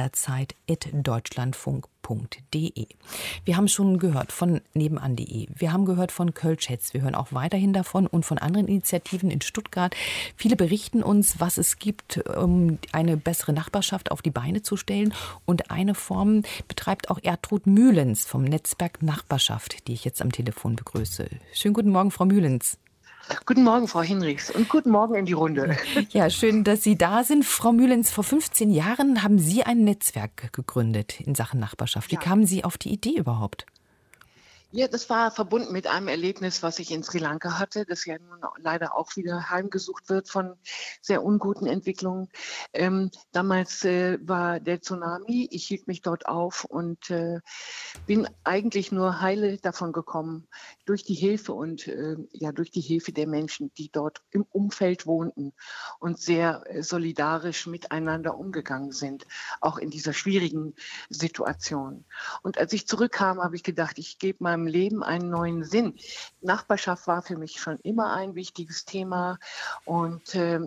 länderzeit@deutschlandfunk.de. Wir haben schon gehört von nebenan.de. Wir haben gehört von Kölsch-Hetz. Wir hören auch weiterhin davon und von anderen Initiativen in Stuttgart. Viele berichten uns, was es gibt, um eine bessere Nachbarschaft auf die Beine zu stellen. Und eine Form betreibt auch Ertrud Mühlens vom Netzwerk Nachbarschaft, die ich jetzt am Telefon begrüße. Schönen guten Morgen, Frau Mühlens. Guten Morgen, Frau Hinrichs, und guten Morgen in die Runde. Ja, schön, dass Sie da sind. Frau Mühlens, vor 15 Jahren haben Sie ein Netzwerk gegründet in Sachen Nachbarschaft. Wie kamen Sie auf die Idee überhaupt? Ja, das war verbunden mit einem Erlebnis, was ich in Sri Lanka hatte, das ja nun leider auch wieder heimgesucht wird von sehr unguten Entwicklungen. Damals war der Tsunami, ich hielt mich dort auf und bin eigentlich nur heile davon gekommen, durch die Hilfe und durch die Hilfe der Menschen, die dort im Umfeld wohnten und sehr solidarisch miteinander umgegangen sind, auch in dieser schwierigen Situation. Und als ich zurückkam, habe ich gedacht, ich gebe meinem Leben einen neuen Sinn. Nachbarschaft war für mich schon immer ein wichtiges Thema und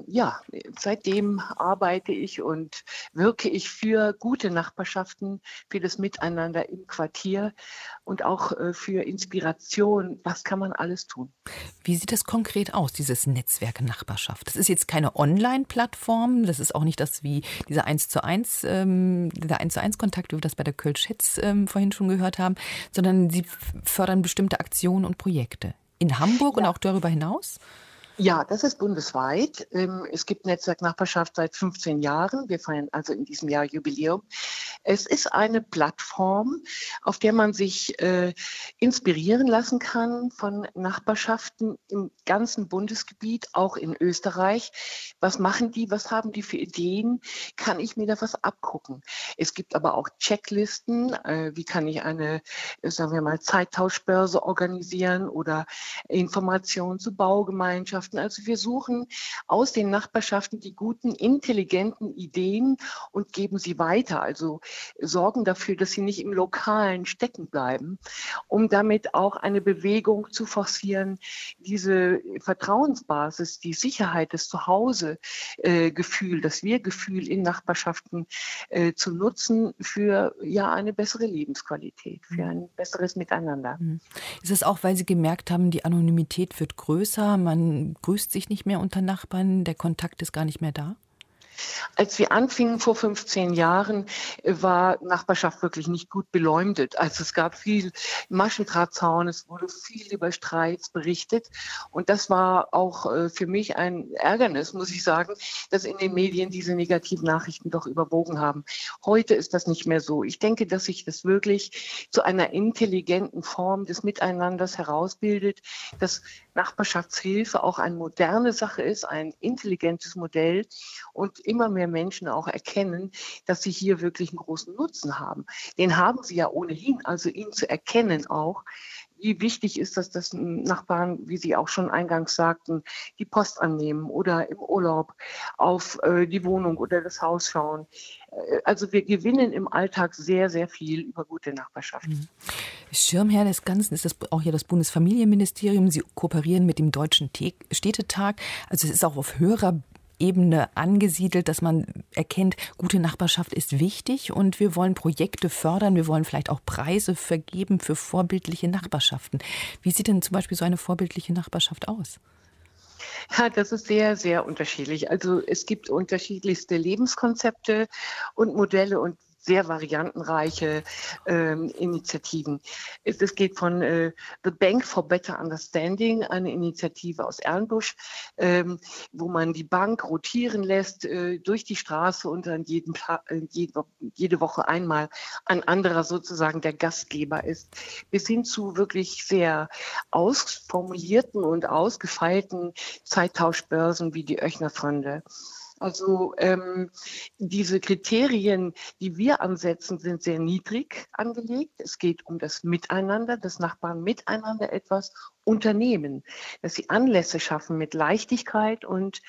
seitdem arbeite ich und wirke ich für gute Nachbarschaften, für das Miteinander im Quartier und auch für Inspiration. Was kann man alles tun? Wie sieht das konkret aus, dieses Netzwerk Nachbarschaft? Das ist jetzt keine Online-Plattform, das ist auch nicht das wie dieser 1:1, der 1:1-Kontakt, wie wir das bei der Kölsch-Hetz vorhin schon gehört haben, sondern Sie fördern bestimmte Aktionen und Projekte. In Hamburg und auch darüber hinaus? Ja, das ist bundesweit. Es gibt Netzwerk Nachbarschaft seit 15 Jahren. Wir feiern also in diesem Jahr Jubiläum. Es ist eine Plattform, auf der man sich inspirieren lassen kann von Nachbarschaften im ganzen Bundesgebiet, auch in Österreich. Was machen die? Was haben die für Ideen? Kann ich mir da was abgucken? Es gibt aber auch Checklisten. Wie kann ich eine, sagen wir mal, Zeittauschbörse organisieren oder Informationen zu Baugemeinschaften? Also wir suchen aus den Nachbarschaften die guten, intelligenten Ideen und geben sie weiter. Also sorgen dafür, dass sie nicht im Lokalen stecken bleiben, um damit auch eine Bewegung zu forcieren, diese Vertrauensbasis, die Sicherheit, das Zuhause-Gefühl, das Wir-Gefühl in Nachbarschaften zu nutzen für eine bessere Lebensqualität, für ein besseres Miteinander. Ist es auch, weil Sie gemerkt haben, die Anonymität wird größer, man grüßt sich nicht mehr unter Nachbarn, der Kontakt ist gar nicht mehr da? Als wir anfingen vor 15 Jahren, war Nachbarschaft wirklich nicht gut beleumundet. Also es gab viel Maschendrahtzaun, es wurde viel über Streits berichtet. Und das war auch für mich ein Ärgernis, muss ich sagen, dass in den Medien diese negativen Nachrichten doch überwogen haben. Heute ist das nicht mehr so. Ich denke, dass sich das wirklich zu einer intelligenten Form des Miteinanders herausbildet, dass Nachbarschaftshilfe auch eine moderne Sache ist, ein intelligentes Modell und immer mehr Menschen auch erkennen, dass sie hier wirklich einen großen Nutzen haben. Den haben sie ja ohnehin, also ihn zu erkennen auch, wie wichtig ist das, dass Nachbarn, wie Sie auch schon eingangs sagten, die Post annehmen oder im Urlaub auf die Wohnung oder das Haus schauen. Also wir gewinnen im Alltag sehr, sehr viel über gute Nachbarschaft. Schirmherr des Ganzen ist das auch hier das Bundesfamilienministerium. Sie kooperieren mit dem Deutschen Städtetag. Also es ist auch auf höherer Ebene angesiedelt, dass man erkennt, gute Nachbarschaft ist wichtig und wir wollen Projekte fördern, wir wollen vielleicht auch Preise vergeben für vorbildliche Nachbarschaften. Wie sieht denn zum Beispiel so eine vorbildliche Nachbarschaft aus? Ja, das ist sehr, sehr unterschiedlich. Also es gibt unterschiedlichste Lebenskonzepte und Modelle und sehr variantenreiche Initiativen. Es geht von The Bank for Better Understanding, eine Initiative aus Erlenbusch, wo man die Bank rotieren lässt durch die Straße und dann jede Woche einmal ein anderer sozusagen der Gastgeber ist, bis hin zu wirklich sehr ausformulierten und ausgefeilten Zeittauschbörsen wie die Oechner-Fonde. Also diese Kriterien, die wir ansetzen, sind sehr niedrig angelegt. Es geht um das Miteinander, dass Nachbarn miteinander etwas unternehmen, dass sie Anlässe schaffen mit Leichtigkeit und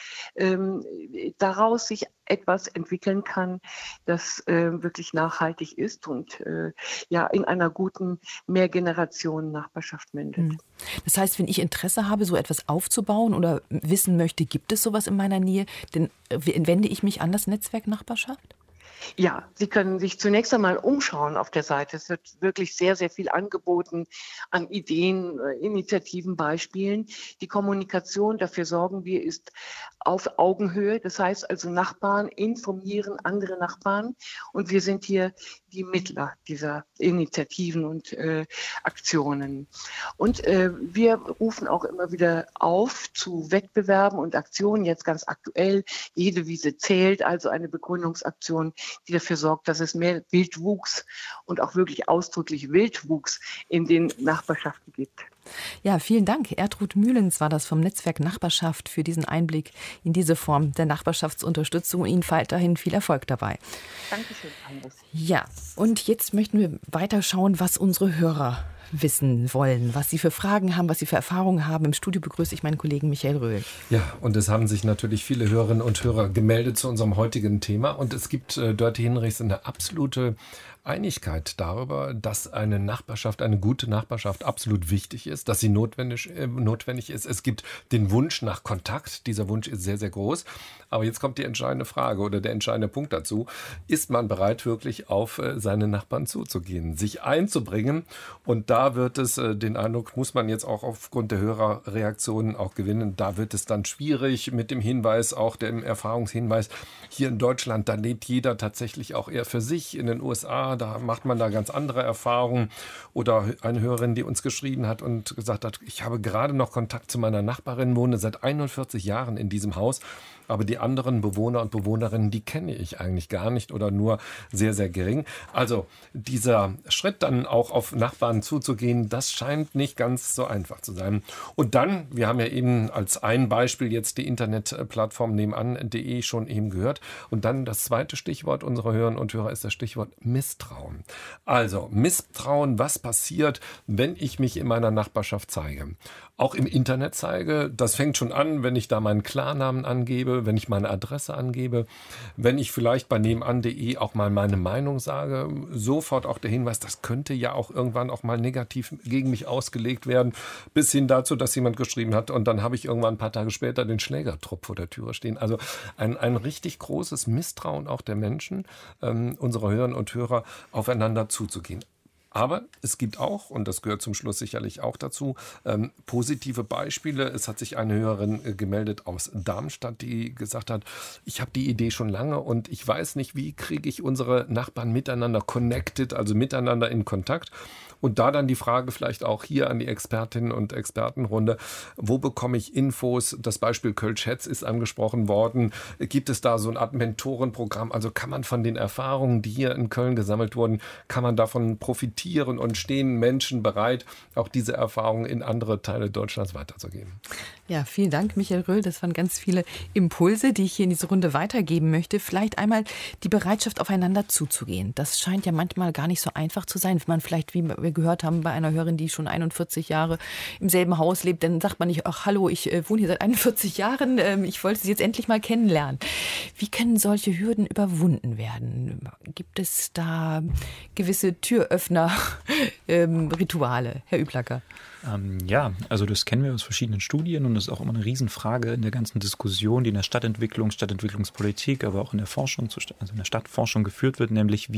daraus sich etwas entwickeln kann, das wirklich nachhaltig ist und ja in einer guten Mehrgenerationen-Nachbarschaft mündet. Das heißt, wenn ich Interesse habe, so etwas aufzubauen oder wissen möchte, gibt es sowas in meiner Nähe, dann wende ich mich an das Netzwerk Nachbarschaft? Ja, Sie können sich zunächst einmal umschauen auf der Seite. Es wird wirklich sehr, sehr viel angeboten an Ideen, Initiativen, Beispielen. Die Kommunikation, dafür sorgen wir, ist auf Augenhöhe. Das heißt also, Nachbarn informieren andere Nachbarn. Und wir sind hier die Mittler dieser Initiativen und Aktionen. Und wir rufen auch immer wieder auf zu Wettbewerben und Aktionen, jetzt ganz aktuell. Jede Wiese zählt, also eine Begründungsaktion, die dafür sorgt, dass es mehr Wildwuchs und auch wirklich ausdrücklich Wildwuchs in den Nachbarschaften gibt. Ja, vielen Dank. Erdrut Mühlens war das vom Netzwerk Nachbarschaft für diesen Einblick in diese Form der Nachbarschaftsunterstützung. Ihnen weiterhin viel Erfolg dabei. Dankeschön, Anders. Ja, und jetzt möchten wir weiter schauen, was unsere Hörer wissen wollen, was sie für Fragen haben, was sie für Erfahrungen haben. Im Studio begrüße ich meinen Kollegen Michael Röhl. Ja, und es haben sich natürlich viele Hörerinnen und Hörer gemeldet zu unserem heutigen Thema. Und es gibt, Dörte Hinrichs, eine absolute Einigkeit darüber, dass eine Nachbarschaft, eine gute Nachbarschaft absolut wichtig ist, dass sie notwendig ist. Es gibt den Wunsch nach Kontakt. Dieser Wunsch ist sehr, sehr groß. Aber jetzt kommt die entscheidende Frage oder der entscheidende Punkt dazu. Ist man bereit, wirklich auf seine Nachbarn zuzugehen, sich einzubringen? Und da wird es, den Eindruck muss man jetzt auch aufgrund der Hörerreaktionen auch gewinnen, da wird es dann schwierig mit dem Hinweis, auch dem Erfahrungshinweis, hier in Deutschland, da lebt jeder tatsächlich auch eher für sich. In den USA, da macht man da ganz andere Erfahrungen. Oder eine Hörerin, die uns geschrieben hat und gesagt hat, ich habe gerade noch Kontakt zu meiner Nachbarin, wohne seit 41 Jahren in diesem Haus. Aber die anderen Bewohner und Bewohnerinnen, die kenne ich eigentlich gar nicht oder nur sehr, sehr gering. Also dieser Schritt dann auch auf Nachbarn zuzugehen, das scheint nicht ganz so einfach zu sein. Und dann, wir haben ja eben als ein Beispiel jetzt die Internetplattform nebenan.de schon eben gehört. Und dann das zweite Stichwort unserer Hörerinnen und Hörer ist das Stichwort Misstrauen. Also Misstrauen, was passiert, wenn ich mich in meiner Nachbarschaft zeige? Auch im Internet zeige, das fängt schon an, wenn ich da meinen Klarnamen angebe, wenn ich meine Adresse angebe, wenn ich vielleicht bei nebenan.de auch mal meine Meinung sage, sofort auch der Hinweis, das könnte ja auch irgendwann auch mal negativ gegen mich ausgelegt werden, bis hin dazu, dass jemand geschrieben hat und dann habe ich irgendwann ein paar Tage später den Schlägertrupp vor der Türe stehen. Also ein richtig großes Misstrauen auch der Menschen, unserer Hörerinnen und Hörer, aufeinander zuzugehen. Aber es gibt auch, und das gehört zum Schluss sicherlich auch dazu, positive Beispiele. Es hat sich eine Hörerin gemeldet aus Darmstadt, die gesagt hat, ich habe die Idee schon lange und ich weiß nicht, wie kriege ich unsere Nachbarn miteinander connected, also miteinander in Kontakt. Und da dann die Frage vielleicht auch hier an die Expertinnen und Expertenrunde, wo bekomme ich Infos? Das Beispiel Kölsch-Hetz ist angesprochen worden. Gibt es da so eine Art Mentorenprogramm? Also kann man von den Erfahrungen, die hier in Köln gesammelt wurden, kann man davon profitieren und stehen Menschen bereit, auch diese Erfahrungen in andere Teile Deutschlands weiterzugeben? Ja, vielen Dank, Michael Röhl. Das waren ganz viele Impulse, die ich hier in diese Runde weitergeben möchte. Vielleicht einmal die Bereitschaft, aufeinander zuzugehen. Das scheint ja manchmal gar nicht so einfach zu sein. Wenn man vielleicht, wie wir gehört haben, bei einer Hörerin, die schon 41 Jahre im selben Haus lebt, dann sagt man nicht, ach hallo, ich wohne hier seit 41 Jahren, ich wollte Sie jetzt endlich mal kennenlernen. Wie können solche Hürden überwunden werden? Gibt es da gewisse Türöffner-Rituale, Herr Üblacker? Ja, also das kennen wir aus verschiedenen Studien und das ist auch immer eine Riesenfrage in der ganzen Diskussion, die in der Stadtentwicklung, Stadtentwicklungspolitik, aber auch in der Forschung, also in der Stadtforschung geführt wird, nämlich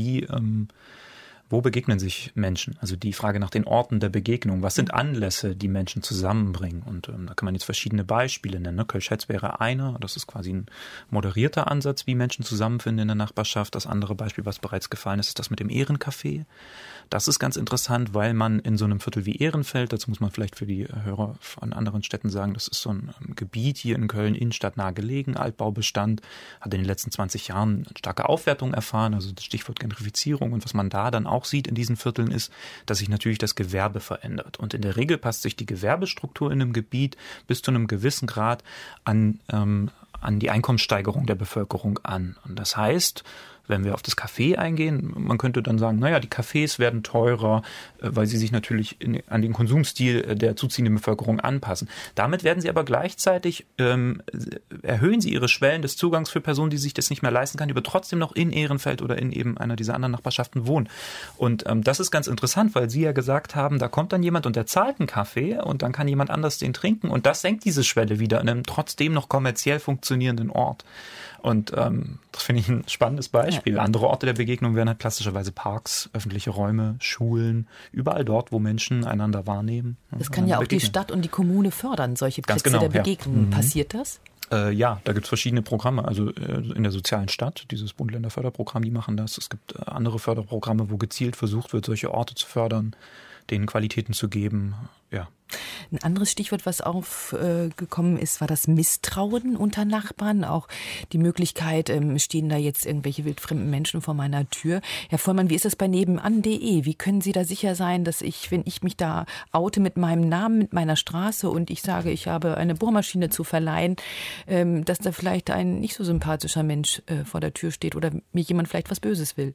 wo begegnen sich Menschen? Also die Frage nach den Orten der Begegnung. Was sind Anlässe, die Menschen zusammenbringen? Und da kann man jetzt verschiedene Beispiele nennen. Ne? Kölsch-Hetz wäre einer. Das ist quasi ein moderierter Ansatz, wie Menschen zusammenfinden in der Nachbarschaft. Das andere Beispiel, was bereits gefallen ist, ist das mit dem Ehrencafé. Das ist ganz interessant, weil man in so einem Viertel wie Ehrenfeld, dazu muss man vielleicht für die Hörer von anderen Städten sagen, das ist so ein Gebiet hier in Köln, innenstadtnah gelegen, Altbaubestand, hat in den letzten 20 Jahren eine starke Aufwertung erfahren, also das Stichwort Gentrifizierung. Und was man da dann auch sieht in diesen Vierteln ist, dass sich natürlich das Gewerbe verändert. Und in der Regel passt sich die Gewerbestruktur in einem Gebiet bis zu einem gewissen Grad an die Einkommenssteigerung der Bevölkerung an. Und das heißt, wenn wir auf das Café eingehen, man könnte dann sagen, naja, die Cafés werden teurer, weil sie sich natürlich an den Konsumstil der zuziehenden Bevölkerung anpassen. Damit werden sie aber gleichzeitig, erhöhen sie ihre Schwellen des Zugangs für Personen, die sich das nicht mehr leisten können, die aber trotzdem noch in Ehrenfeld oder in eben einer dieser anderen Nachbarschaften wohnen. Und das ist ganz interessant, weil Sie ja gesagt haben, da kommt dann jemand und der zahlt einen Kaffee und dann kann jemand anders den trinken und das senkt diese Schwelle wieder in einem trotzdem noch kommerziell funktionierenden Ort. Und das finde ich ein spannendes Beispiel. Ja. Andere Orte der Begegnung wären halt klassischerweise Parks, öffentliche Räume, Schulen, überall dort, wo Menschen einander wahrnehmen. Das kann ja auch die Stadt und die Kommune fördern, solche Plätze der Begegnung. Ja. Passiert das? Ja, da gibt es verschiedene Programme. Also in der sozialen Stadt, dieses Bund-Länder-Förderprogramm, die machen das. Es gibt andere Förderprogramme, wo gezielt versucht wird, solche Orte zu fördern, denen Qualitäten zu geben. Ja. Ein anderes Stichwort, was aufgekommen ist, war das Misstrauen unter Nachbarn. Auch die Möglichkeit, stehen da jetzt irgendwelche wildfremden Menschen vor meiner Tür. Herr Vollmann, wie ist das bei nebenan.de? Wie können Sie da sicher sein, dass wenn ich mich da oute mit meinem Namen, mit meiner Straße und ich sage, ich habe eine Bohrmaschine zu verleihen, dass da vielleicht ein nicht so sympathischer Mensch vor der Tür steht oder mir jemand vielleicht was Böses will?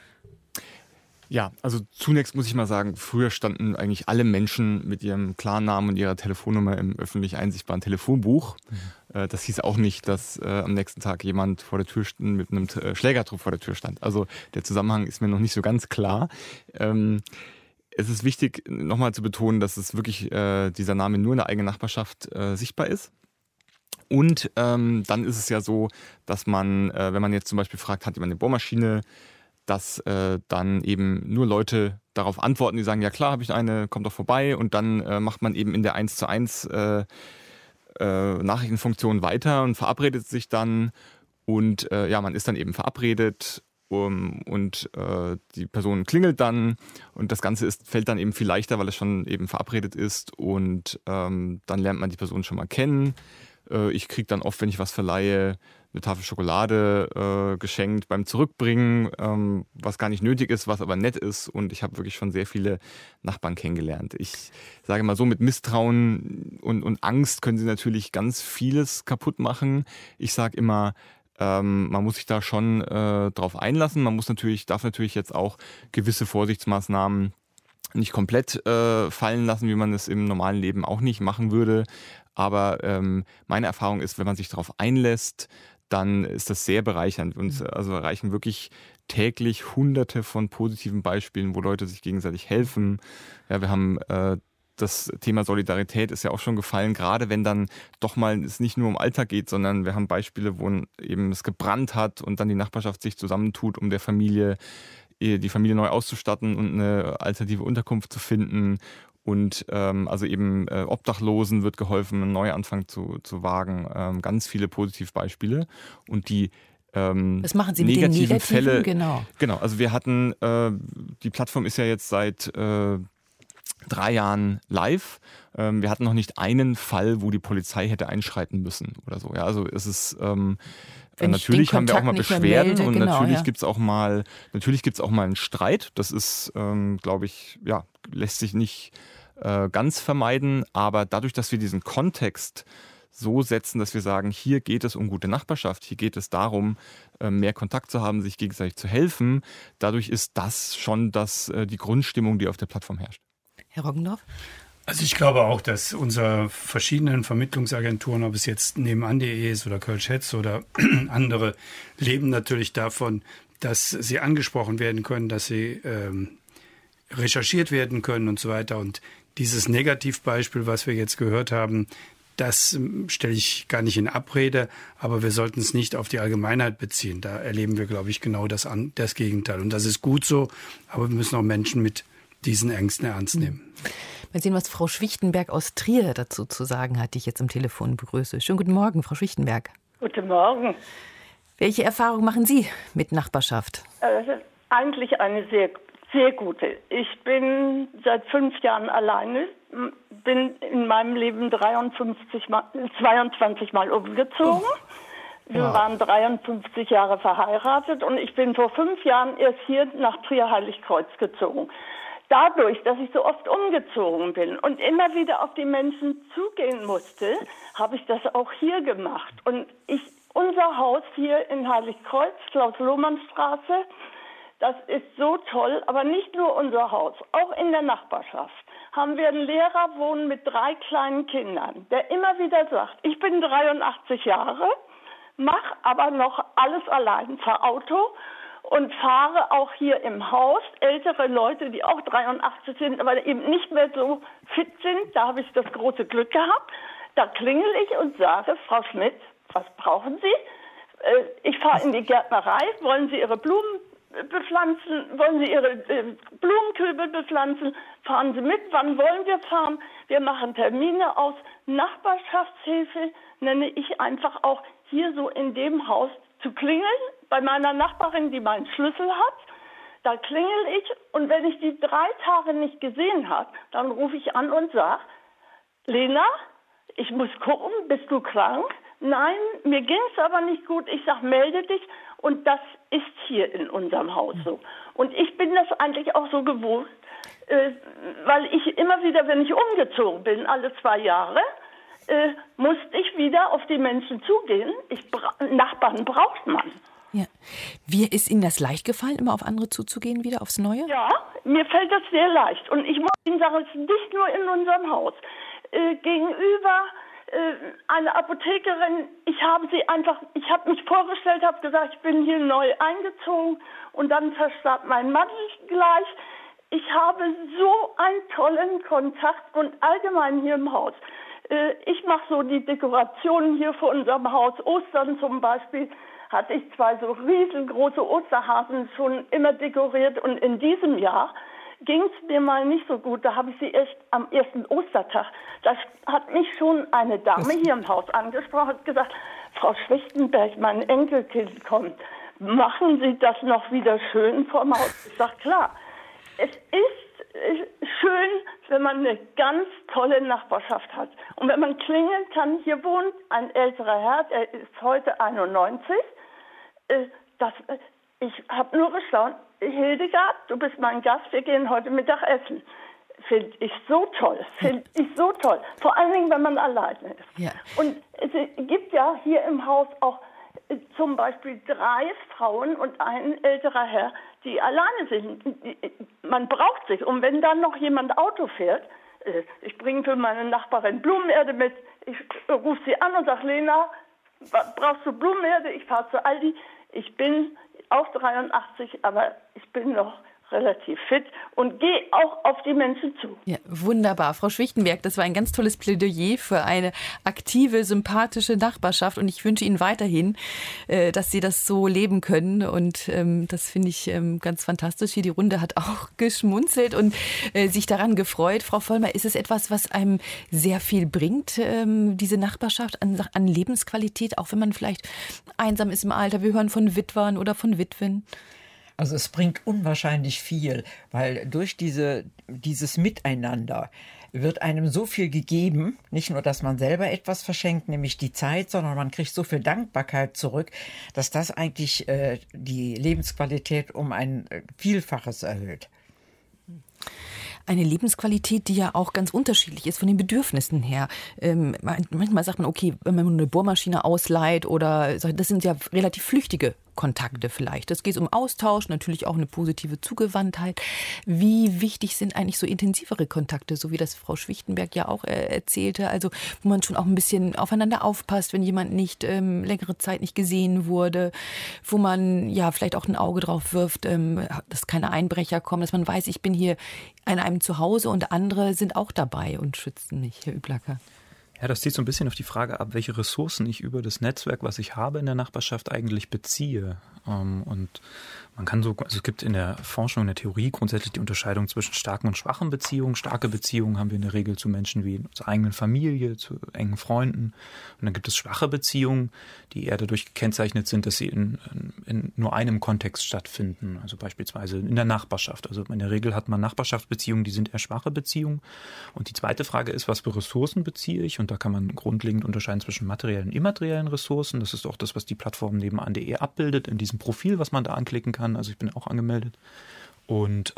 Ja, also zunächst muss ich mal sagen, früher standen eigentlich alle Menschen mit ihrem Klarnamen und ihrer Telefonnummer im öffentlich einsichtbaren Telefonbuch. Das hieß auch nicht, dass am nächsten Tag jemand vor der Tür mit einem Schlägertrupp vor der Tür stand. Also der Zusammenhang ist mir noch nicht so ganz klar. Es ist wichtig, nochmal zu betonen, dass es wirklich dieser Name nur in der eigenen Nachbarschaft sichtbar ist. Und dann ist es ja so, dass man, wenn man jetzt zum Beispiel fragt, hat jemand eine Bohrmaschine, dass dann eben nur Leute darauf antworten, die sagen, ja klar, habe ich eine, kommt doch vorbei. Und dann macht man eben in der 1:1 Nachrichtenfunktion weiter und verabredet sich dann. Und man ist dann eben verabredet und die Person klingelt dann. Und das Ganze fällt dann eben viel leichter, weil es schon eben verabredet ist. Und dann lernt man die Person schon mal kennen. Ich kriege dann oft, wenn ich was verleihe, eine Tafel Schokolade geschenkt beim Zurückbringen, was gar nicht nötig ist, was aber nett ist. Und ich habe wirklich schon sehr viele Nachbarn kennengelernt. Ich sage mal so, mit Misstrauen und Angst können sie natürlich ganz vieles kaputt machen. Ich sage immer, man muss sich da schon drauf einlassen. Man darf natürlich jetzt auch gewisse Vorsichtsmaßnahmen nicht komplett fallen lassen, wie man es im normalen Leben auch nicht machen würde. Aber meine Erfahrung ist, wenn man sich darauf einlässt, dann ist das sehr bereichernd. Uns erreichen wirklich täglich Hunderte von positiven Beispielen, wo Leute sich gegenseitig helfen. Ja, wir haben das Thema Solidarität ist ja auch schon gefallen, gerade wenn dann doch mal es nicht nur um Alltag geht, sondern wir haben Beispiele, wo eben es gebrannt hat und dann die Nachbarschaft sich zusammentut, um der Familie die Familie neu auszustatten und eine alternative Unterkunft zu finden. Und also eben Obdachlosen wird geholfen, einen Neuanfang zu wagen. Ganz viele Positivbeispiele. Und die was machen Sie mit den negativen Fälle? Genau, also wir hatten, die Plattform ist ja jetzt seit 3 Jahren live. Wir hatten noch nicht einen Fall, wo die Polizei hätte einschreiten müssen oder so. Ja, also es ist natürlich haben wir auch mal Beschwerden und natürlich gibt's auch mal einen Streit. Das ist, glaube ich, ja, lässt sich nicht ganz vermeiden. Aber dadurch, dass wir diesen Kontext so setzen, dass wir sagen, hier geht es um gute Nachbarschaft, hier geht es darum, mehr Kontakt zu haben, sich gegenseitig zu helfen. Dadurch ist das schon die Grundstimmung, die auf der Plattform herrscht. Herr Roggendorf? Also ich glaube auch, dass unsere verschiedenen Vermittlungsagenturen, ob es jetzt nebenan.de ist oder Kölsch-Hetz oder andere, leben natürlich davon, dass sie angesprochen werden können, dass sie recherchiert werden können und so weiter. Und dieses Negativbeispiel, was wir jetzt gehört haben, das stelle ich gar nicht in Abrede, aber wir sollten es nicht auf die Allgemeinheit beziehen. Da erleben wir, glaube ich, genau das Gegenteil. Und das ist gut so, aber wir müssen auch Menschen mit diesen Ängsten ernst nehmen. Mal sehen, was Frau Schwichtenberg aus Trier dazu zu sagen hat, die ich jetzt am Telefon begrüße. Schönen guten Morgen, Frau Schwichtenberg. Guten Morgen. Welche Erfahrungen machen Sie mit Nachbarschaft? Eigentlich eine sehr, sehr gute. Ich bin seit 5 Jahren alleine, bin in meinem Leben 22 Mal umgezogen. Wir waren 53 Jahre verheiratet und ich bin vor 5 Jahren erst hier nach Trier-Heiligkreuz gezogen. Dadurch, dass ich so oft umgezogen bin und immer wieder auf die Menschen zugehen musste, habe ich das auch hier gemacht. Und unser Haus hier in Heiligkreuz, Klaus-Lohmann-Straße, das ist so toll, aber nicht nur unser Haus, auch in der Nachbarschaft haben wir einen Lehrer wohnen mit 3 kleinen Kindern, der immer wieder sagt, ich bin 83 Jahre, mache aber noch alles allein, fahre Auto und fahre auch hier im Haus ältere Leute, die auch 83 sind, aber eben nicht mehr so fit sind. Da habe ich das große Glück gehabt. Da klingel ich und sage, Frau Schmidt, was brauchen Sie? Ich fahre in die Gärtnerei, wollen Sie Ihre Blumen bepflanzen, wollen Sie Ihre Blumenkübel bepflanzen? Fahren Sie mit, wann wollen wir fahren? Wir machen Termine aus. Nachbarschaftshilfe nenne ich einfach auch hier so in dem Haus zu klingeln, bei meiner Nachbarin, die meinen Schlüssel hat. Da klingel ich und wenn ich die 3 Tage nicht gesehen habe, dann rufe ich an und sage, Lena, ich muss gucken, bist du krank? Nein, mir ging es aber nicht gut. Ich sage, melde dich. Und das ist hier in unserem Haus so. Und ich bin das eigentlich auch so gewohnt, weil ich immer wieder, wenn ich umgezogen bin, alle 2 Jahre, musste ich wieder auf die Menschen zugehen. Nachbarn braucht man. Ja. Wie ist Ihnen das leicht gefallen, immer auf andere zuzugehen, wieder aufs Neue? Ja, mir fällt das sehr leicht. Und ich muss Ihnen sagen, es ist nicht nur in unserem Haus. Gegenüber eine Apothekerin, ich habe mich vorgestellt, habe gesagt, ich bin hier neu eingezogen und dann verstarb mein Mann gleich. Ich habe so einen tollen Kontakt und allgemein hier im Haus. Ich mache so die Dekorationen hier vor unserem Haus. Ostern zum Beispiel hatte ich 2 so riesengroße Osterhasen schon immer dekoriert und in diesem Jahr ging es mir mal nicht so gut. Da habe ich sie erst am ersten Ostertag. Da hat mich schon eine Dame hier im Haus angesprochen, hat gesagt, Frau Schwichtenberg, mein Enkelkind kommt. Machen Sie das noch wieder schön vorm Haus? Ich sage, klar. Es ist schön, wenn man eine ganz tolle Nachbarschaft hat. Und wenn man klingeln kann, hier wohnt ein älterer Herr, der ist heute 91. Ich habe nur gestaunt, Hildegard, du bist mein Gast, wir gehen heute Mittag essen. Finde ich so toll, Vor allen Dingen, wenn man alleine ist. Ja. Und es gibt ja hier im Haus auch zum Beispiel 3 Frauen und ein älterer Herr, die alleine sind. Man braucht sich. Und wenn dann noch jemand Auto fährt, ich bringe für meine Nachbarin Blumenerde mit, ich rufe sie an und sage, Lena, brauchst du Blumenerde? Ich fahre zu Aldi. Ich bin auch 83, aber ich bin noch relativ fit und gehe auch auf die Menschen zu. Ja, wunderbar. Frau Schwichtenberg, das war ein ganz tolles Plädoyer für eine aktive, sympathische Nachbarschaft und ich wünsche Ihnen weiterhin, dass Sie das so leben können und das finde ich ganz fantastisch. Hier die Runde hat auch geschmunzelt und sich daran gefreut. Frau Vollmer, ist es etwas, was einem sehr viel bringt, diese Nachbarschaft an Lebensqualität, auch wenn man vielleicht einsam ist im Alter? Wir hören von Witwern oder von Witwen. Also es bringt unwahrscheinlich viel, weil durch dieses Miteinander wird einem so viel gegeben, nicht nur, dass man selber etwas verschenkt, nämlich die Zeit, sondern man kriegt so viel Dankbarkeit zurück, dass das eigentlich die Lebensqualität um ein Vielfaches erhöht. Eine Lebensqualität, die ja auch ganz unterschiedlich ist von den Bedürfnissen her. Manchmal sagt man, okay, wenn man eine Bohrmaschine ausleiht oder das sind ja relativ flüchtige Kontakte vielleicht. Es geht um Austausch, natürlich auch eine positive Zugewandtheit. Wie wichtig sind eigentlich so intensivere Kontakte, so wie das Frau Schwichtenberg ja auch erzählte, also wo man schon auch ein bisschen aufeinander aufpasst, wenn jemand nicht längere Zeit nicht gesehen wurde, wo man ja vielleicht auch ein Auge drauf wirft, dass keine Einbrecher kommen, dass man weiß, ich bin hier an einem Zuhause und andere sind auch dabei und schützen mich, Herr Üblacker. Ja, das zieht so ein bisschen auf die Frage ab, welche Ressourcen ich über das Netzwerk, was ich habe in der Nachbarschaft, eigentlich beziehe. Und man kann also es gibt in der Forschung, in der Theorie grundsätzlich die Unterscheidung zwischen starken und schwachen Beziehungen. Starke Beziehungen haben wir in der Regel zu Menschen wie unserer eigenen Familie, zu engen Freunden. Und dann gibt es schwache Beziehungen, die eher dadurch gekennzeichnet sind, dass sie in nur einem Kontext stattfinden. Also beispielsweise in der Nachbarschaft. Also in der Regel hat man Nachbarschaftsbeziehungen, die sind eher schwache Beziehungen. Und die zweite Frage ist, was für Ressourcen beziehe ich? Und da kann man grundlegend unterscheiden zwischen materiellen und immateriellen Ressourcen. Das ist auch das, was die Plattform nebenan.de abbildet, in diesem Profil, was man da anklicken kann. Also ich bin auch angemeldet. Und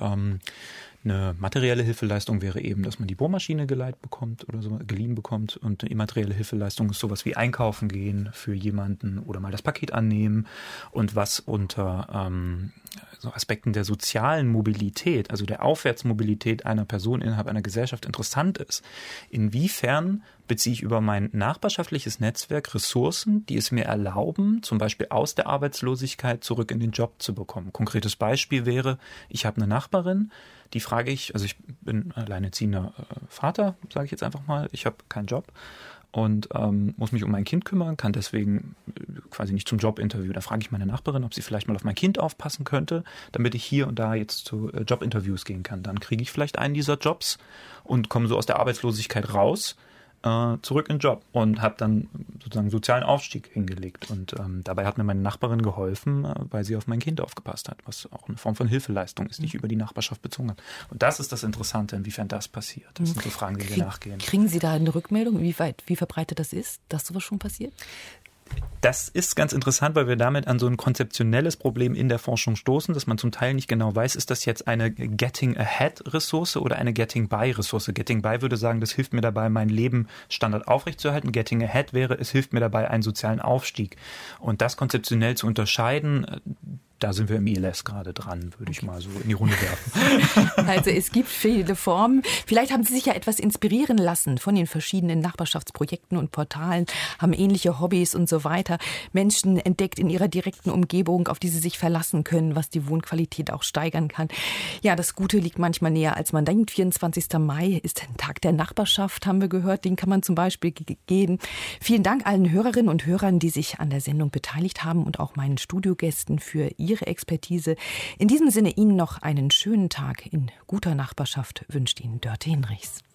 eine materielle Hilfeleistung wäre eben, dass man die Bohrmaschine geleiht bekommt oder so, geliehen bekommt. Und eine immaterielle Hilfeleistung ist sowas wie einkaufen gehen für jemanden oder mal das Paket annehmen. Und was unter so Aspekten der sozialen Mobilität, also der Aufwärtsmobilität einer Person innerhalb einer Gesellschaft interessant ist, inwiefern beziehe ich über mein nachbarschaftliches Netzwerk Ressourcen, die es mir erlauben, zum Beispiel aus der Arbeitslosigkeit zurück in den Job zu bekommen. Konkretes Beispiel wäre, ich habe eine Nachbarin, die frage ich, also ich bin alleinerziehender Vater, sage ich jetzt einfach mal, ich habe keinen Job und muss mich um mein Kind kümmern, kann deswegen quasi nicht zum Jobinterview. Da frage ich meine Nachbarin, ob sie vielleicht mal auf mein Kind aufpassen könnte, damit ich hier und da jetzt zu Jobinterviews gehen kann. Dann kriege ich vielleicht einen dieser Jobs und komme so aus der Arbeitslosigkeit raus, zurück in den Job und habe dann sozusagen sozialen Aufstieg hingelegt. Und dabei hat mir meine Nachbarin geholfen, weil sie auf mein Kind aufgepasst hat, was auch eine Form von Hilfeleistung ist, die ich über die Nachbarschaft bezogen habe. Und das ist das Interessante, inwiefern das passiert. Das sind so Fragen, die wir nachgehen. Kriegen Sie da eine Rückmeldung, wie verbreitet das ist, dass sowas schon passiert? Das ist ganz interessant, weil wir damit an so ein konzeptionelles Problem in der Forschung stoßen, dass man zum Teil nicht genau weiß, ist das jetzt eine Getting-Ahead-Ressource oder eine Getting-By-Ressource. Getting-By würde sagen, das hilft mir dabei, meinen Lebensstandard aufrechtzuerhalten. Getting-Ahead wäre, es hilft mir dabei, einen sozialen Aufstieg. Und das konzeptionell zu unterscheiden, da sind wir im ILS gerade dran, würde ich mal so in die Runde werfen. Also es gibt viele Formen. Vielleicht haben Sie sich ja etwas inspirieren lassen von den verschiedenen Nachbarschaftsprojekten und Portalen, haben ähnliche Hobbys und so weiter. Menschen entdeckt in ihrer direkten Umgebung, auf die sie sich verlassen können, was die Wohnqualität auch steigern kann. Ja, das Gute liegt manchmal näher, als man denkt. 24. Mai ist ein Tag der Nachbarschaft, haben wir gehört. Den kann man zum Beispiel gehen. Vielen Dank allen Hörerinnen und Hörern, die sich an der Sendung beteiligt haben und auch meinen Studiogästen für ihre Expertise. In diesem Sinne Ihnen noch einen schönen Tag in guter Nachbarschaft wünscht Ihnen Dörte Hinrichs.